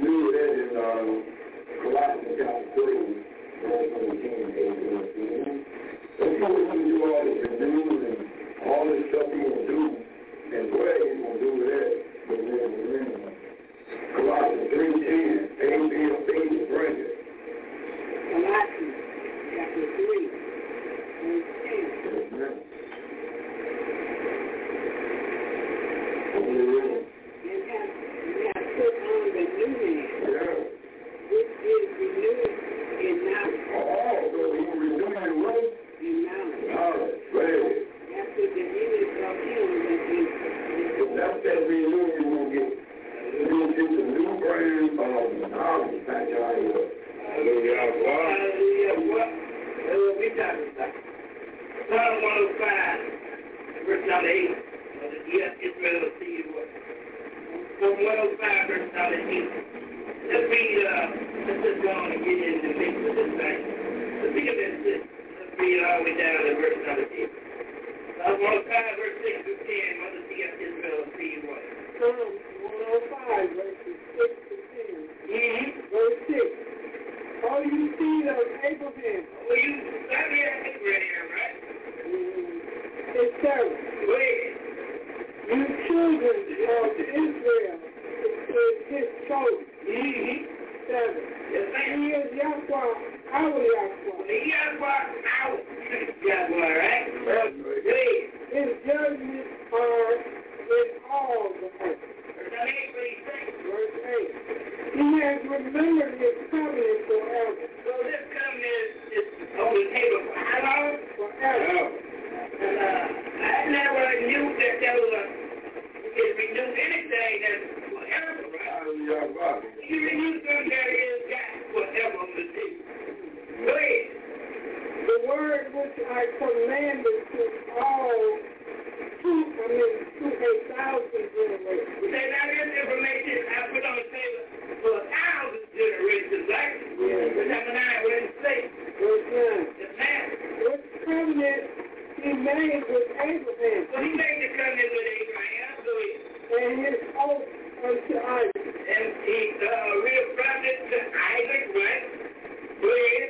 Colossians chapter three, verse seventeen, we're going to do all this renewing and all this stuff we're going to do, and what are you going to do with that? But then, remember, Colossians three ten, ain't be a thing to bring it. Colossians chapter three, verse ten. Amen. You have, you have put on the new man, Yeah. which is renewed in knowledge. Oh, so he renewed your way? In knowledge. Knowledge, right. That's what the image of him that is. That's that renewal you will get. You'll get the new brand of knowledge. That's how it is. Hallelujah. Hallelujah. What? That's what we talking about. Psalm one oh five, verse number eight. Yes, Israel will see you. Psalm one oh five, verse number eight. Let's read, uh, let's just go on and get into the mix of this thing. Let's think of this. Let's read all the way down to verse number eight. Psalm one oh five, verse six through ten. Mother, see if Israel will see you. Psalm one oh five, verses six to ten. Mm-hmm. Verse six. Oh, you seed of Abraham. Well, you got me at Abraham, right? His servant. Go ahead. You children of Israel, is his chosen. Mm-hmm. Seven. Yes, ma'am. He is Yahweh, our Yahweh. The Yahweh out. Yahweh, right? Well, good. His judgments are in all the earth. Verse eight, what he say? Verse eight. He has remembered his covenant forever. So this covenant is on the table for how long? Forever. And uh, I never knew that there was a, you can renew anything that's forever, right? Hallelujah. You renew something that is got forever on the table. Go ahead. The word which I commanded to all, to, I mean, to a thousand generations. You say now this information I put on the table for a thousand generations, right? Yeah. But number nine, what did it say? Verse nine. The man. Which covenant he made with Abraham, So he made the covenant with Abraham, so he, and his oath unto Isaac. and he uh, real prophet to Isaac, right? Go ahead.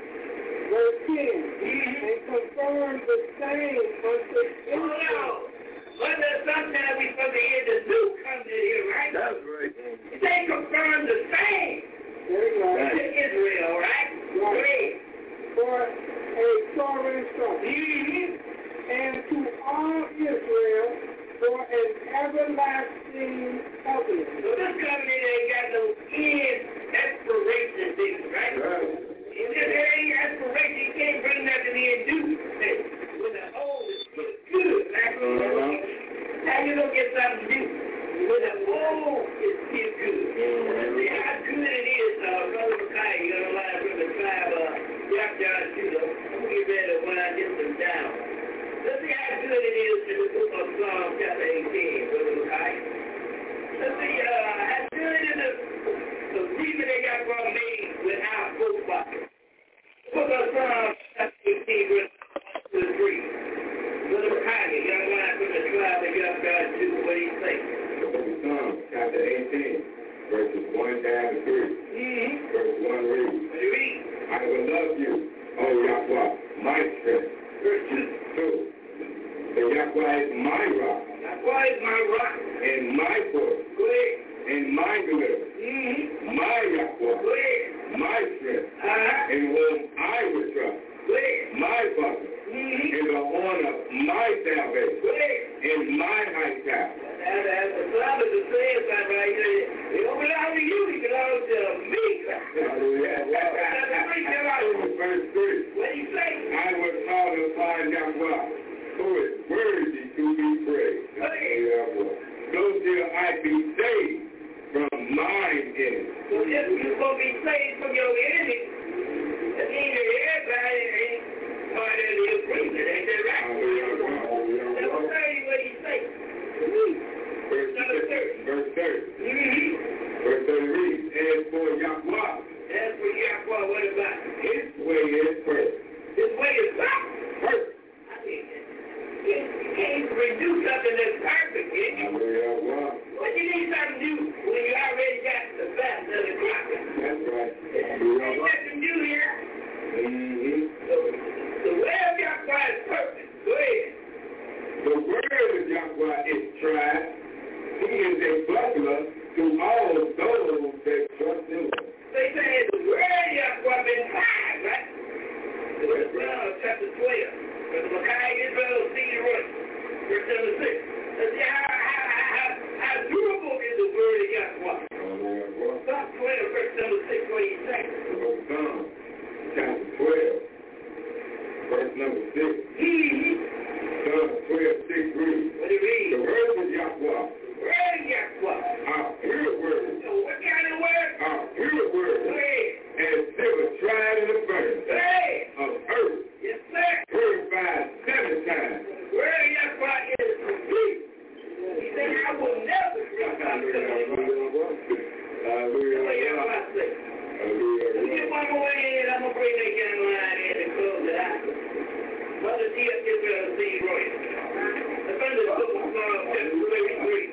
Verse ten. Mm-hmm. And confirmed the same unto Hold Israel. on. But there's sometimes we supposed to hear the new covenant here, right? That's right. It ain't confirmed the same. There you go. To Israel, right? Go ahead. For a sovereign son. Mm-hmm. And to all Israel for an everlasting covenant. So this covenant ain't got no end expiration things, right? Right. If there ain't expiration, you can't bring nothing in due. When the old is still good, right? Uh-huh. How you gonna get something new? When the old is still good. Let's see how good it is, uh, Brother Makai. You're gonna line from the tribe of Yahweh Judah. I'm gonna get ready when I get them down. Let's see how good it is in the book of Psalm chapter eighteen, Brother Makai. Let's see uh, how good it is the agreement they got from me with our book bucket. Book of Psalm chapter eighteen, verse two to three. Brother Makai, young man from the tribe of Yahweh Judah, what do you think? The book of Psalms, chapter eighteen, verses one down to three. Mm-hmm. Verse one reads, What do you read? I will love you, O Yahweh, my strength. Verse two. Two, the Yahweh is my rock, Yahweh is my rock. and my force, Go ahead. and my deliverer. Mm-hmm. My Go Yahweh, ahead. my strength, Uh-huh. in whom I will trust. Go ahead. My Father, Mm-hmm. in the horn of my salvation, Go ahead. in my high tower. As, as the psalmist is saying something right here, it don't belong to you, it belongs to me. Hallelujah. Verse three. What do you say? I will call upon Yahweh, who is worthy to be praised. Yahweh. So shall I be saved from mine enemies. So if you're going to be saved from your enemy, that means that everybody ain't part of the agreement, ain't that right? That will tell you what he say. Verse thirty. Verse thirty. Mm-hmm. Verse thirty reads, as for Yahweh, As for Yahweh, what about his way is perfect. his way is right? Perfect. I mean, you can't redo something that's perfect, can you? Hallelujah. What you need something new when you already got the best of the clock? That's right. Ain't nothing new here. Mm-hmm. So, the way of Yahweh Yahweh is perfect. Go ahead. The word of Yahweh is tried. He is a buckler to all those that trust in him. They say the word of Yahweh been tried, right? Verse uh, chapter twelve. Verse Malachi, Israel, see you right. Verse number six. Let's see how, how, how, how durable is the word of Yahweh. Psalm twelve, verse number six, what do you say? Psalm chapter twelve, verse number six. Psalm twelve, six, read. What do you read? The word of Yahweh. The word of Yahweh. Our pure word. So what kind of word? Our pure word. Go ahead. And silver tried in the furnace. Go ahead. Of earth. Yes, sir. Purified seven times. The word of Yahweh is complete. He said, I will never drink out of it. Hallelujah. Hallelujah. Let's get one more in. I'm going to bring that young line in and close it out. Mother T F Israel C. Roy. The first is book of Psalm chapter thirty-three.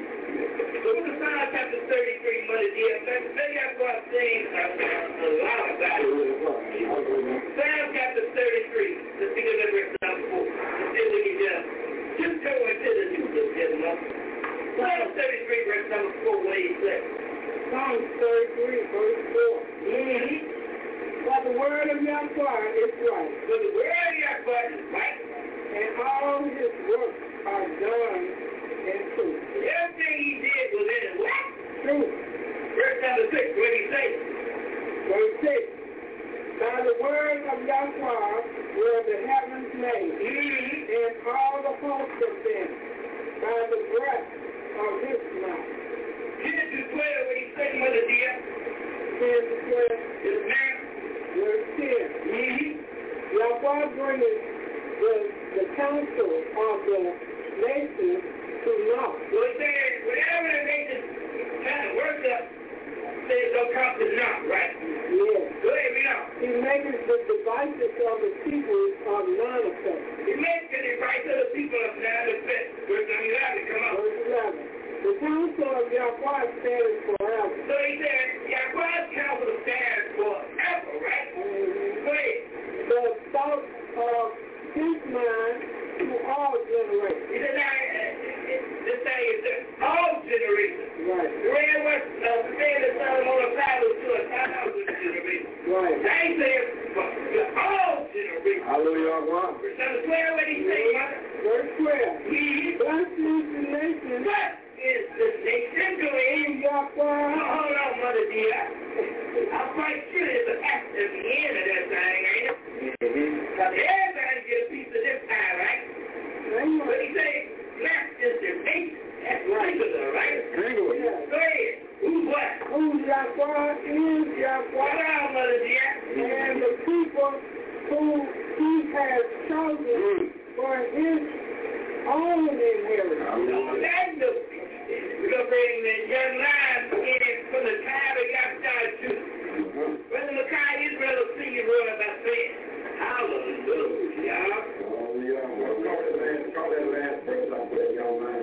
So in the Psalm chapter thirty-three, Mother T F, let's say that's what I'm saying a lot about it. Psalm chapter thirty-three. Let's begin at verse number four. Let's see if we can just, just go into the new book, gentlemen. Psalm thirty-three, verse number four, what do you say? Psalm thirty-three, verse four. Mm-hmm. But the word of Yahweh is right. So the word of Yahweh is right. And all his works are done in truth. Everything he did was in what? Truth. Verse number six, what do you say? Verse six. By the word of Yahweh were the heavens made, mm-hmm. and all the hosts of them, by the breath of his mouth. Genesis twelve, what do you say, Mother dear? Genesis twelve. Yes, ma'am. Verse ten. Mm-hmm. Yahweh bringeth the, the counsel of the nations to naught. So it says, whatever the nation kind of works up, says don't come to naught, right? Yes. Go ahead, read on. He maketh the devices of the people of none effect. He makes the devices of the people of none effect. Verse eleven, come on. Verse eleven. The counsel of Yahweh stands forever. So he said, Yahweh's counsel stands forever, right? Mm-hmm. Go ahead. The thoughts of his mind to all generations. He said, now, this thing is that all generations. Right. The way it was uh, saying that Solomon applied was to a thousand generations. Right. Now he said, to all generations. Hallelujah. Verse number twelve, what did he say, Mother? Verse twelve. Mm-hmm. Thus is the nation. What is the nation doing? Yahweh. Hold on, Mother dear. I'm quite sure there's an act at the end of that thing, ain't it? Mm-hmm. Now, everybody get a piece of this pie, right? Amen. But he said, blessed is the nation. That's singular, right? Singular. Yeah. Go ahead. Who's what? Who Yahweh is Yahweh. What on, Mother dear? And the people who he has chosen Mm. for his own inheritance. No, that no. We're going to bring the young lion in from the tribe of Yahweh too. Brother Malachi, Israel will see you roll about saying, hallelujah. Hallelujah. Well, call that last, call that last verse up there, young man.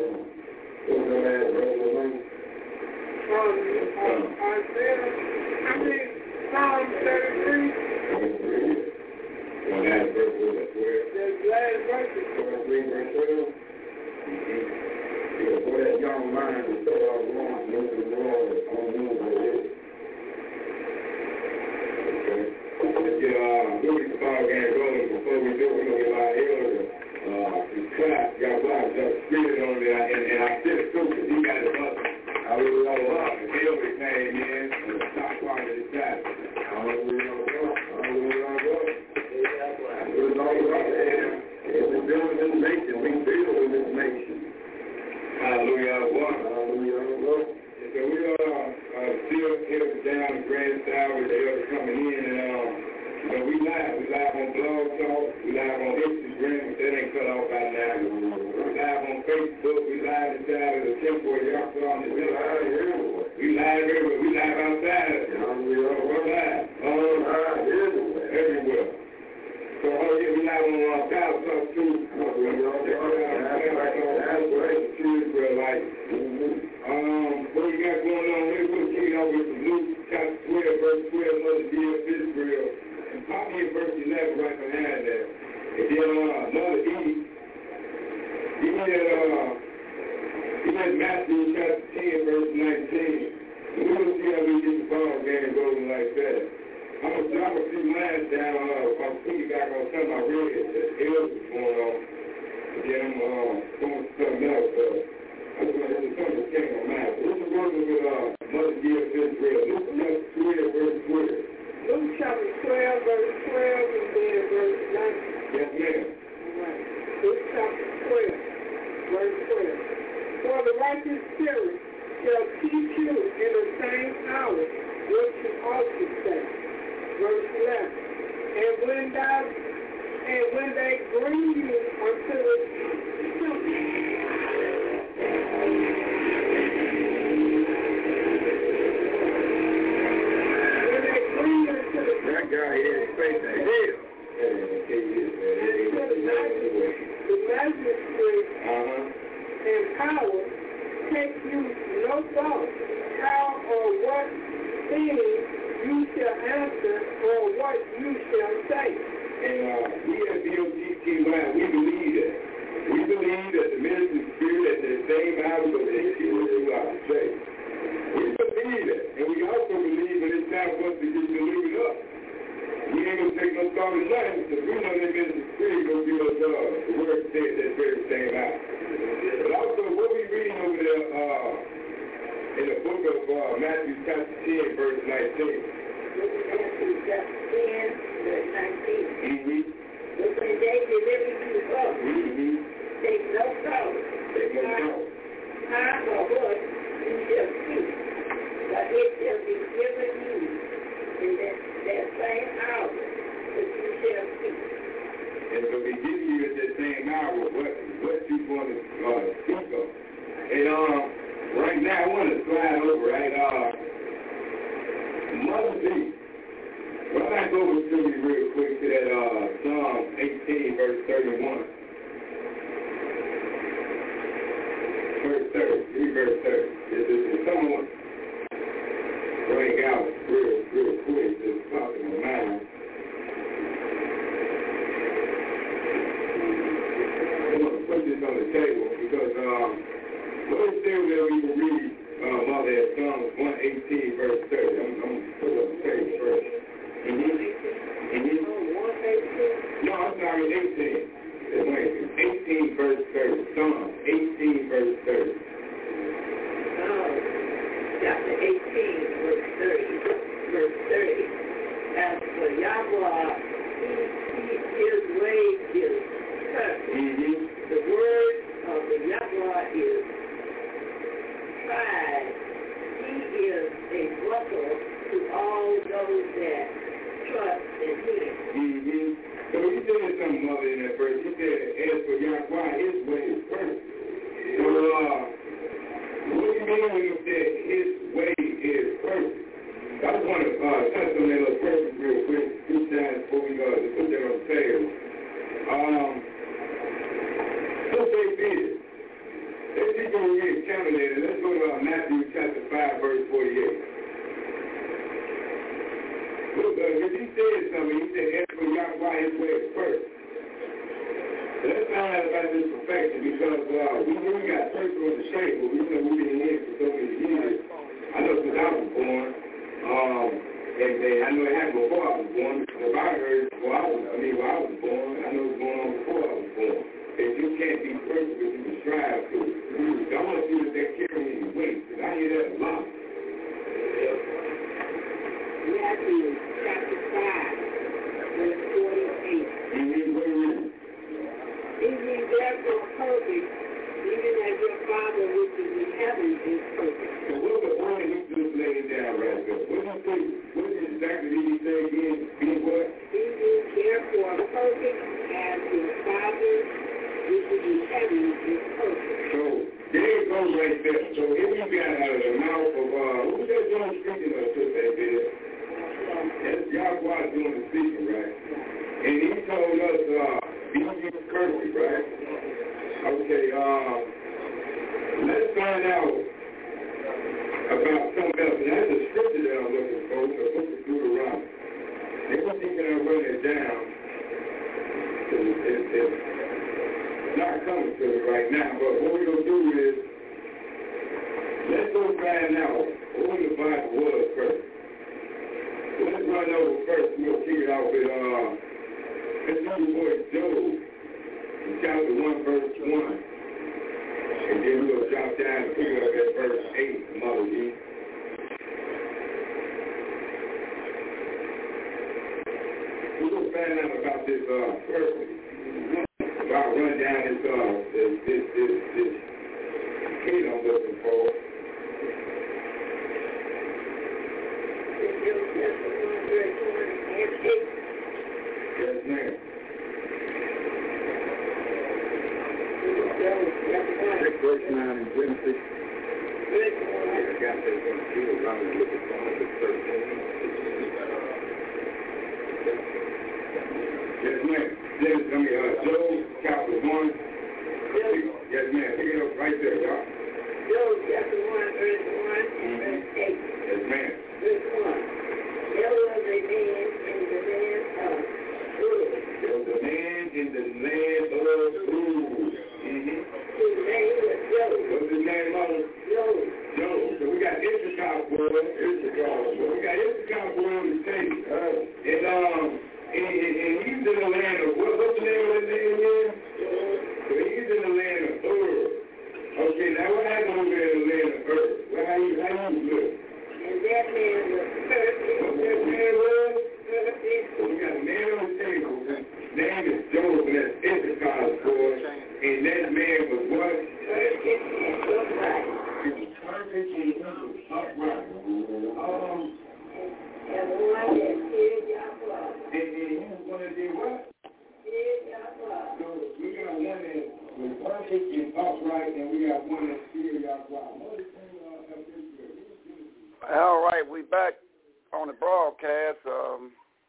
What's the last verse of the From uh, Isaiah, I mean, Psalm thirty-three. thirty-three. Well, last verse was at twelve. The last verse is thirty-three, verse twelve. Mm-hmm. Yeah, for that young man to start off wrong, look at the Lord, on you with it. Okay. Let's get, uh, we'll get the ball game rolling. Before we do, we're going to get our elders, uh, to clap. Y'all block, just spit it on there, and, and I said it too, because he got it up. I really love it. The elder came in, and the top part of the chat. Hallelujah, hallelujah. It's all right, man. If we build this nation, we build this nation. Hallelujah, one. Hallelujah, one. So we are uh, still here down the Grand Tower with the elders coming in, and uh, you know, we live. We live on Blog Talk. We live on Instagram, but that ain't cut off by now. We live on Facebook. We live inside of the temple of Yahweh on the temple. We live everywhere. We live outside. Hallelujah, we're live. All right, everywhere. Everywhere. So, oh yeah, we live on uh, Power Talk too. That's great. Israelite. Um, what we got going on here, we'll kick it off with some Luke chapter twelve, verse twelve, Mother dear of Israel. And pop me in verse eleven right behind that. And at, uh, he had Matthew chapter ten, verse nineteen. And we're going to see how we get the ball game rolling like that. I'm going to drop a few lines down. Uh, I'm putting back on something I read that else is going on. And then I'm uh, going to something else. Uh, I just want to do something that came to my mind. This is working with uh, Mother Dear Israel. Luke chapter twelve, verse twelve. Luke chapter twelve, verse twelve, and then verse nineteen. Yes, ma'am. All right. Luke chapter twelve, verse twelve. For the righteous spirit shall teach you in the same hour what you ought to say. Verse eleven. And when thou and when they bring you unto the when they bring you to the That guy here is face to hell. the magistrate Uh-huh. and power, take you no thought how or what thing you shall answer or what you shall say. And uh, we at B O G T Y, we believe that. We believe that the ministry spirit at the same hour will teach you what you ought to say. We believe that. And we also believe that it's time for us to get delivered up. We ain't going to take no thought of nothing because we know that ministry spirit going to give us uh, the word to say at that very same hour. But also, what we reading over there uh, in the book of uh, Matthew chapter ten, verse nineteen. Matthew chapter ten, verse nineteen. Mm-hmm. But when they deliver you up, Mm-hmm. take no thought Take no thought. how or what you shall speak, but it shall be given you in that, that same hour that you shall speak. And so they give you at that same hour what what you want to uh, speak of. And um, right now I want to slide over, right? Uh, Mother B. Run back over to me real quick to that uh, Psalm eighteen, verse thirty-one. Verse thirty. Give me verse thirty. This is someone bring out real, real quick. Just pop in my mind. I want to put this on the table because um, what is there that we can read uh, Mother at Psalms one eighteen, verse thirty? I'm, I'm going to put it on the table first. Mm-hmm. Mm-hmm. No, I'm sorry, eighteen. eighteen, verse thirty. Psalm eighteen, verse thirty. Psalm chapter eighteen, verse thirty. Verse thirty. As for Yahweh, he, he, his way is perfect. Mm-hmm. The word of the Yahweh is tried. He is a buckler to all those that trust in him. Mm-hmm. So he said something, Mother, in that verse. He said, as for Yahweh, his way is perfect. So, uh, what do you mean when you said his way is perfect? I just want to uh, touch on that little perfect real quick, two times before we uh, just put that on the table. Um, let's say this. Let's keep on reading calculated. Let's go to uh, Matthew chapter five, verse forty-eight. Look, uh, if he said something, he said, as for Yahweh, his way is perfect. Let's find out about this perfection because uh, we knew we got personal in the shape, but we know we've been here for so many years. I know since I was born, um, and, and I know it happened before I was born, because if I heard before I was, I mean, while I was born, I know it was going on before I was born. That you can't be perfect if you can strive to it. I want to see that they're carrying any weight, because I hear that a lot. Matthew chapter five, verse forty-eight. Mm-hmm. What do you read? Be ye therefore perfect, even as your Father which is in heaven is perfect. So what's the point he just laid down right there? What did he say? What exactly did he say again? Be what? Be ye therefore perfect as your Father which is in heaven is perfect. So there it goes right there. So here we got out of the mouth of, uh, who was that John speaking of, Sister Abel? That's Yahweh doing the speaking, right? And he told us, uh, be ye perfect, right? Okay, uh, let's find out about something else. And that's a scripture that I'm looking for, the book of Deuteronomy. They were thinking I wrote it down. It, it, it, not coming to me right now, but what we're going to do is, let's go find out what the Bible was first. So let's run over first. We'll kick it off with, uh, let's do the boy Job, in chapter one, verse one. And then we'll drop down and pick up at verse eight, Mother E. We're going to find out about this, uh, first, about run down this, uh, this, this, this, this kid I'm looking for. Yes, ma'am. Six verse nine in Genesis. I got this on the field. I was looking for it. thirteen. Yes, ma'am. Genesis, I mean, uh, Job, chapter one. Yes, ma'am. Pick it up right there, y'all. Job, chapter one, verse one, and verse eight. Yes, ma'am. Verse one. There was a man in the land of Uz. There was a man in the land of Uz. Mm-hmm. His name was Job. What's his name, Mother? Job. Job. So we got Issachar boy. Issachar boy. We got Issachar boy on the stage. Uh, and, um, and, and, and he's in the land of, what, what's the name of his name again? So he's in the land of Ur. Okay, now what happened over there in the land of Ur? Well, how you, how you live? And that man was perfect. That man was perfect. So we got a man on the table. His name is Job, and that's Issachar's boy. And that man was what? Perfect and upright. He was perfect and he was upright. Um, and the one that feared Yahweh. And he was going to do what? Feared Yahweh. So we got one that was perfect and upright, and we got one that feared Yahweh. All right, we back on the broadcast. Um,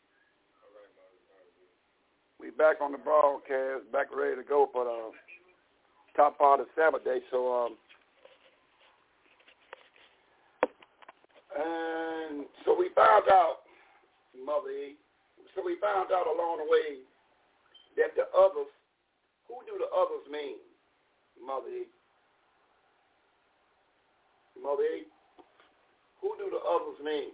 we back on the broadcast, back ready to go for the top part of Saturday. So, um, and so we found out, Mother E, so we found out along the way that the others, who do the others mean, Mother E? Mother E? Who do the others mean?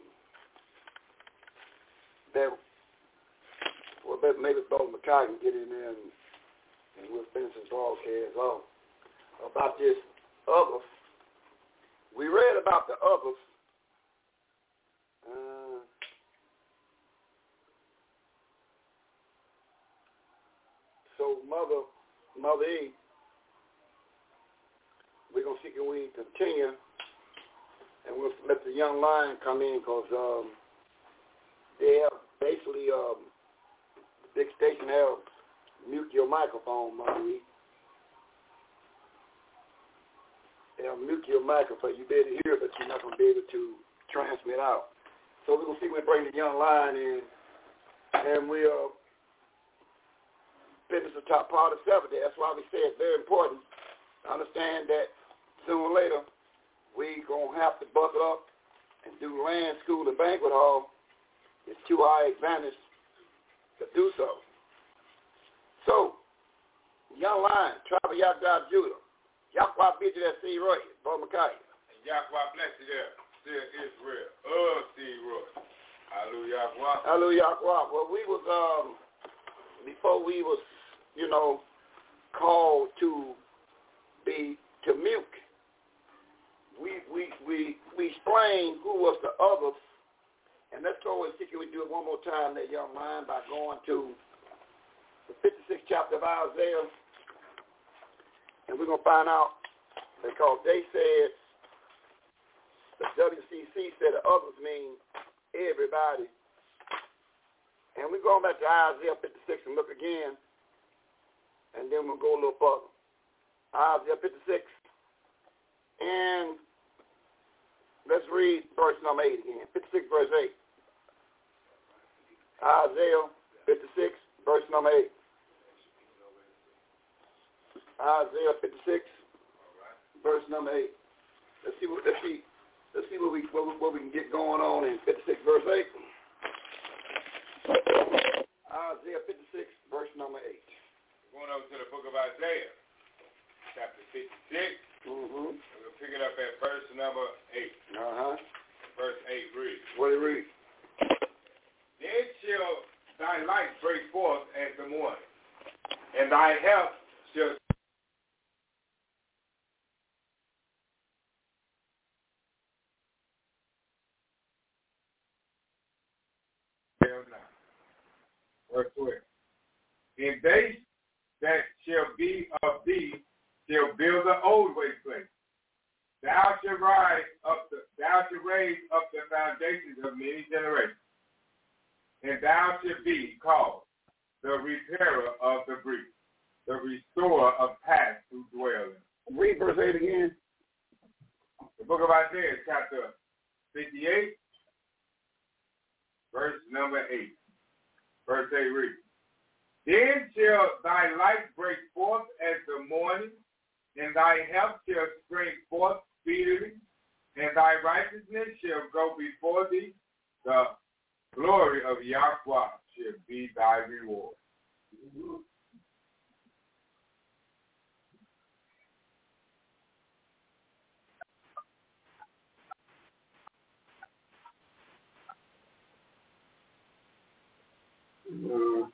That, well, maybe Brother McKay can get in there and, and we'll finish this broadcast off about this others. We read about the others. Uh, so, Mother, Mother E, we're going to see can we continue. And we'll let the young lion come in because um, they have basically, um, the big station have mute your microphone, Marie. They'll mute your microphone. You better hear, but you're not going to be able to transmit out. So we're going to see when we bring the young lion in, and we'll finish the top part of Saturday. That's why we say it's very important to understand that sooner or later, we going to have to buckle up and do land, school, and banquet hall. It's to our advantage to do so. So, young lion, tribe of Yahweh Judah. Yahweh bid you that see right, Brother McKay. Yahweh bless you there. Still Israel. Oh, see Roy. Hallelujah. Hallelujah. Well, we was, um, before we was, you know, called to be, to mute, We, we we we explained who was the others, and let's go and see if we do it one more time, that young man, by going to the fifty-sixth chapter of Isaiah, and we're going to find out, because they said, the W C C said the others mean everybody, and we're going back to Isaiah fifty-six and look again, and then we'll go a little further. Isaiah fifty-six, and let's read verse number eight again. fifty-six, verse eight. Isaiah fifty-six, verse number eight. Isaiah fifty-six, verse number eight. Let's see what let's see let's see what we what we, what we can get going on in fifty-six, verse eight. Isaiah fifty-six, verse number eight. Going over to the book of Isaiah. fifty-six. Mm-hmm. We'll pick it up at verse number eight. Uh-huh. Verse eight reads. What do you read? Then shall thy light break forth as the morning, and thy help shall Verse twelve. And they that shall be of thee shall build the old waste place. Thou shalt rise up the thou shalt raise up the foundations of many generations. And thou shalt be called the repairer of the breach, the restorer of paths who dwell in. Read verse eight again. The book of Isaiah, chapter fifty-eight, verse number eight. Verse eight reads, Then shall thy light break forth as the morning, and thy help shall spring forth speedily, and thy righteousness shall go before thee. The glory of Yahweh shall be thy reward. Uh,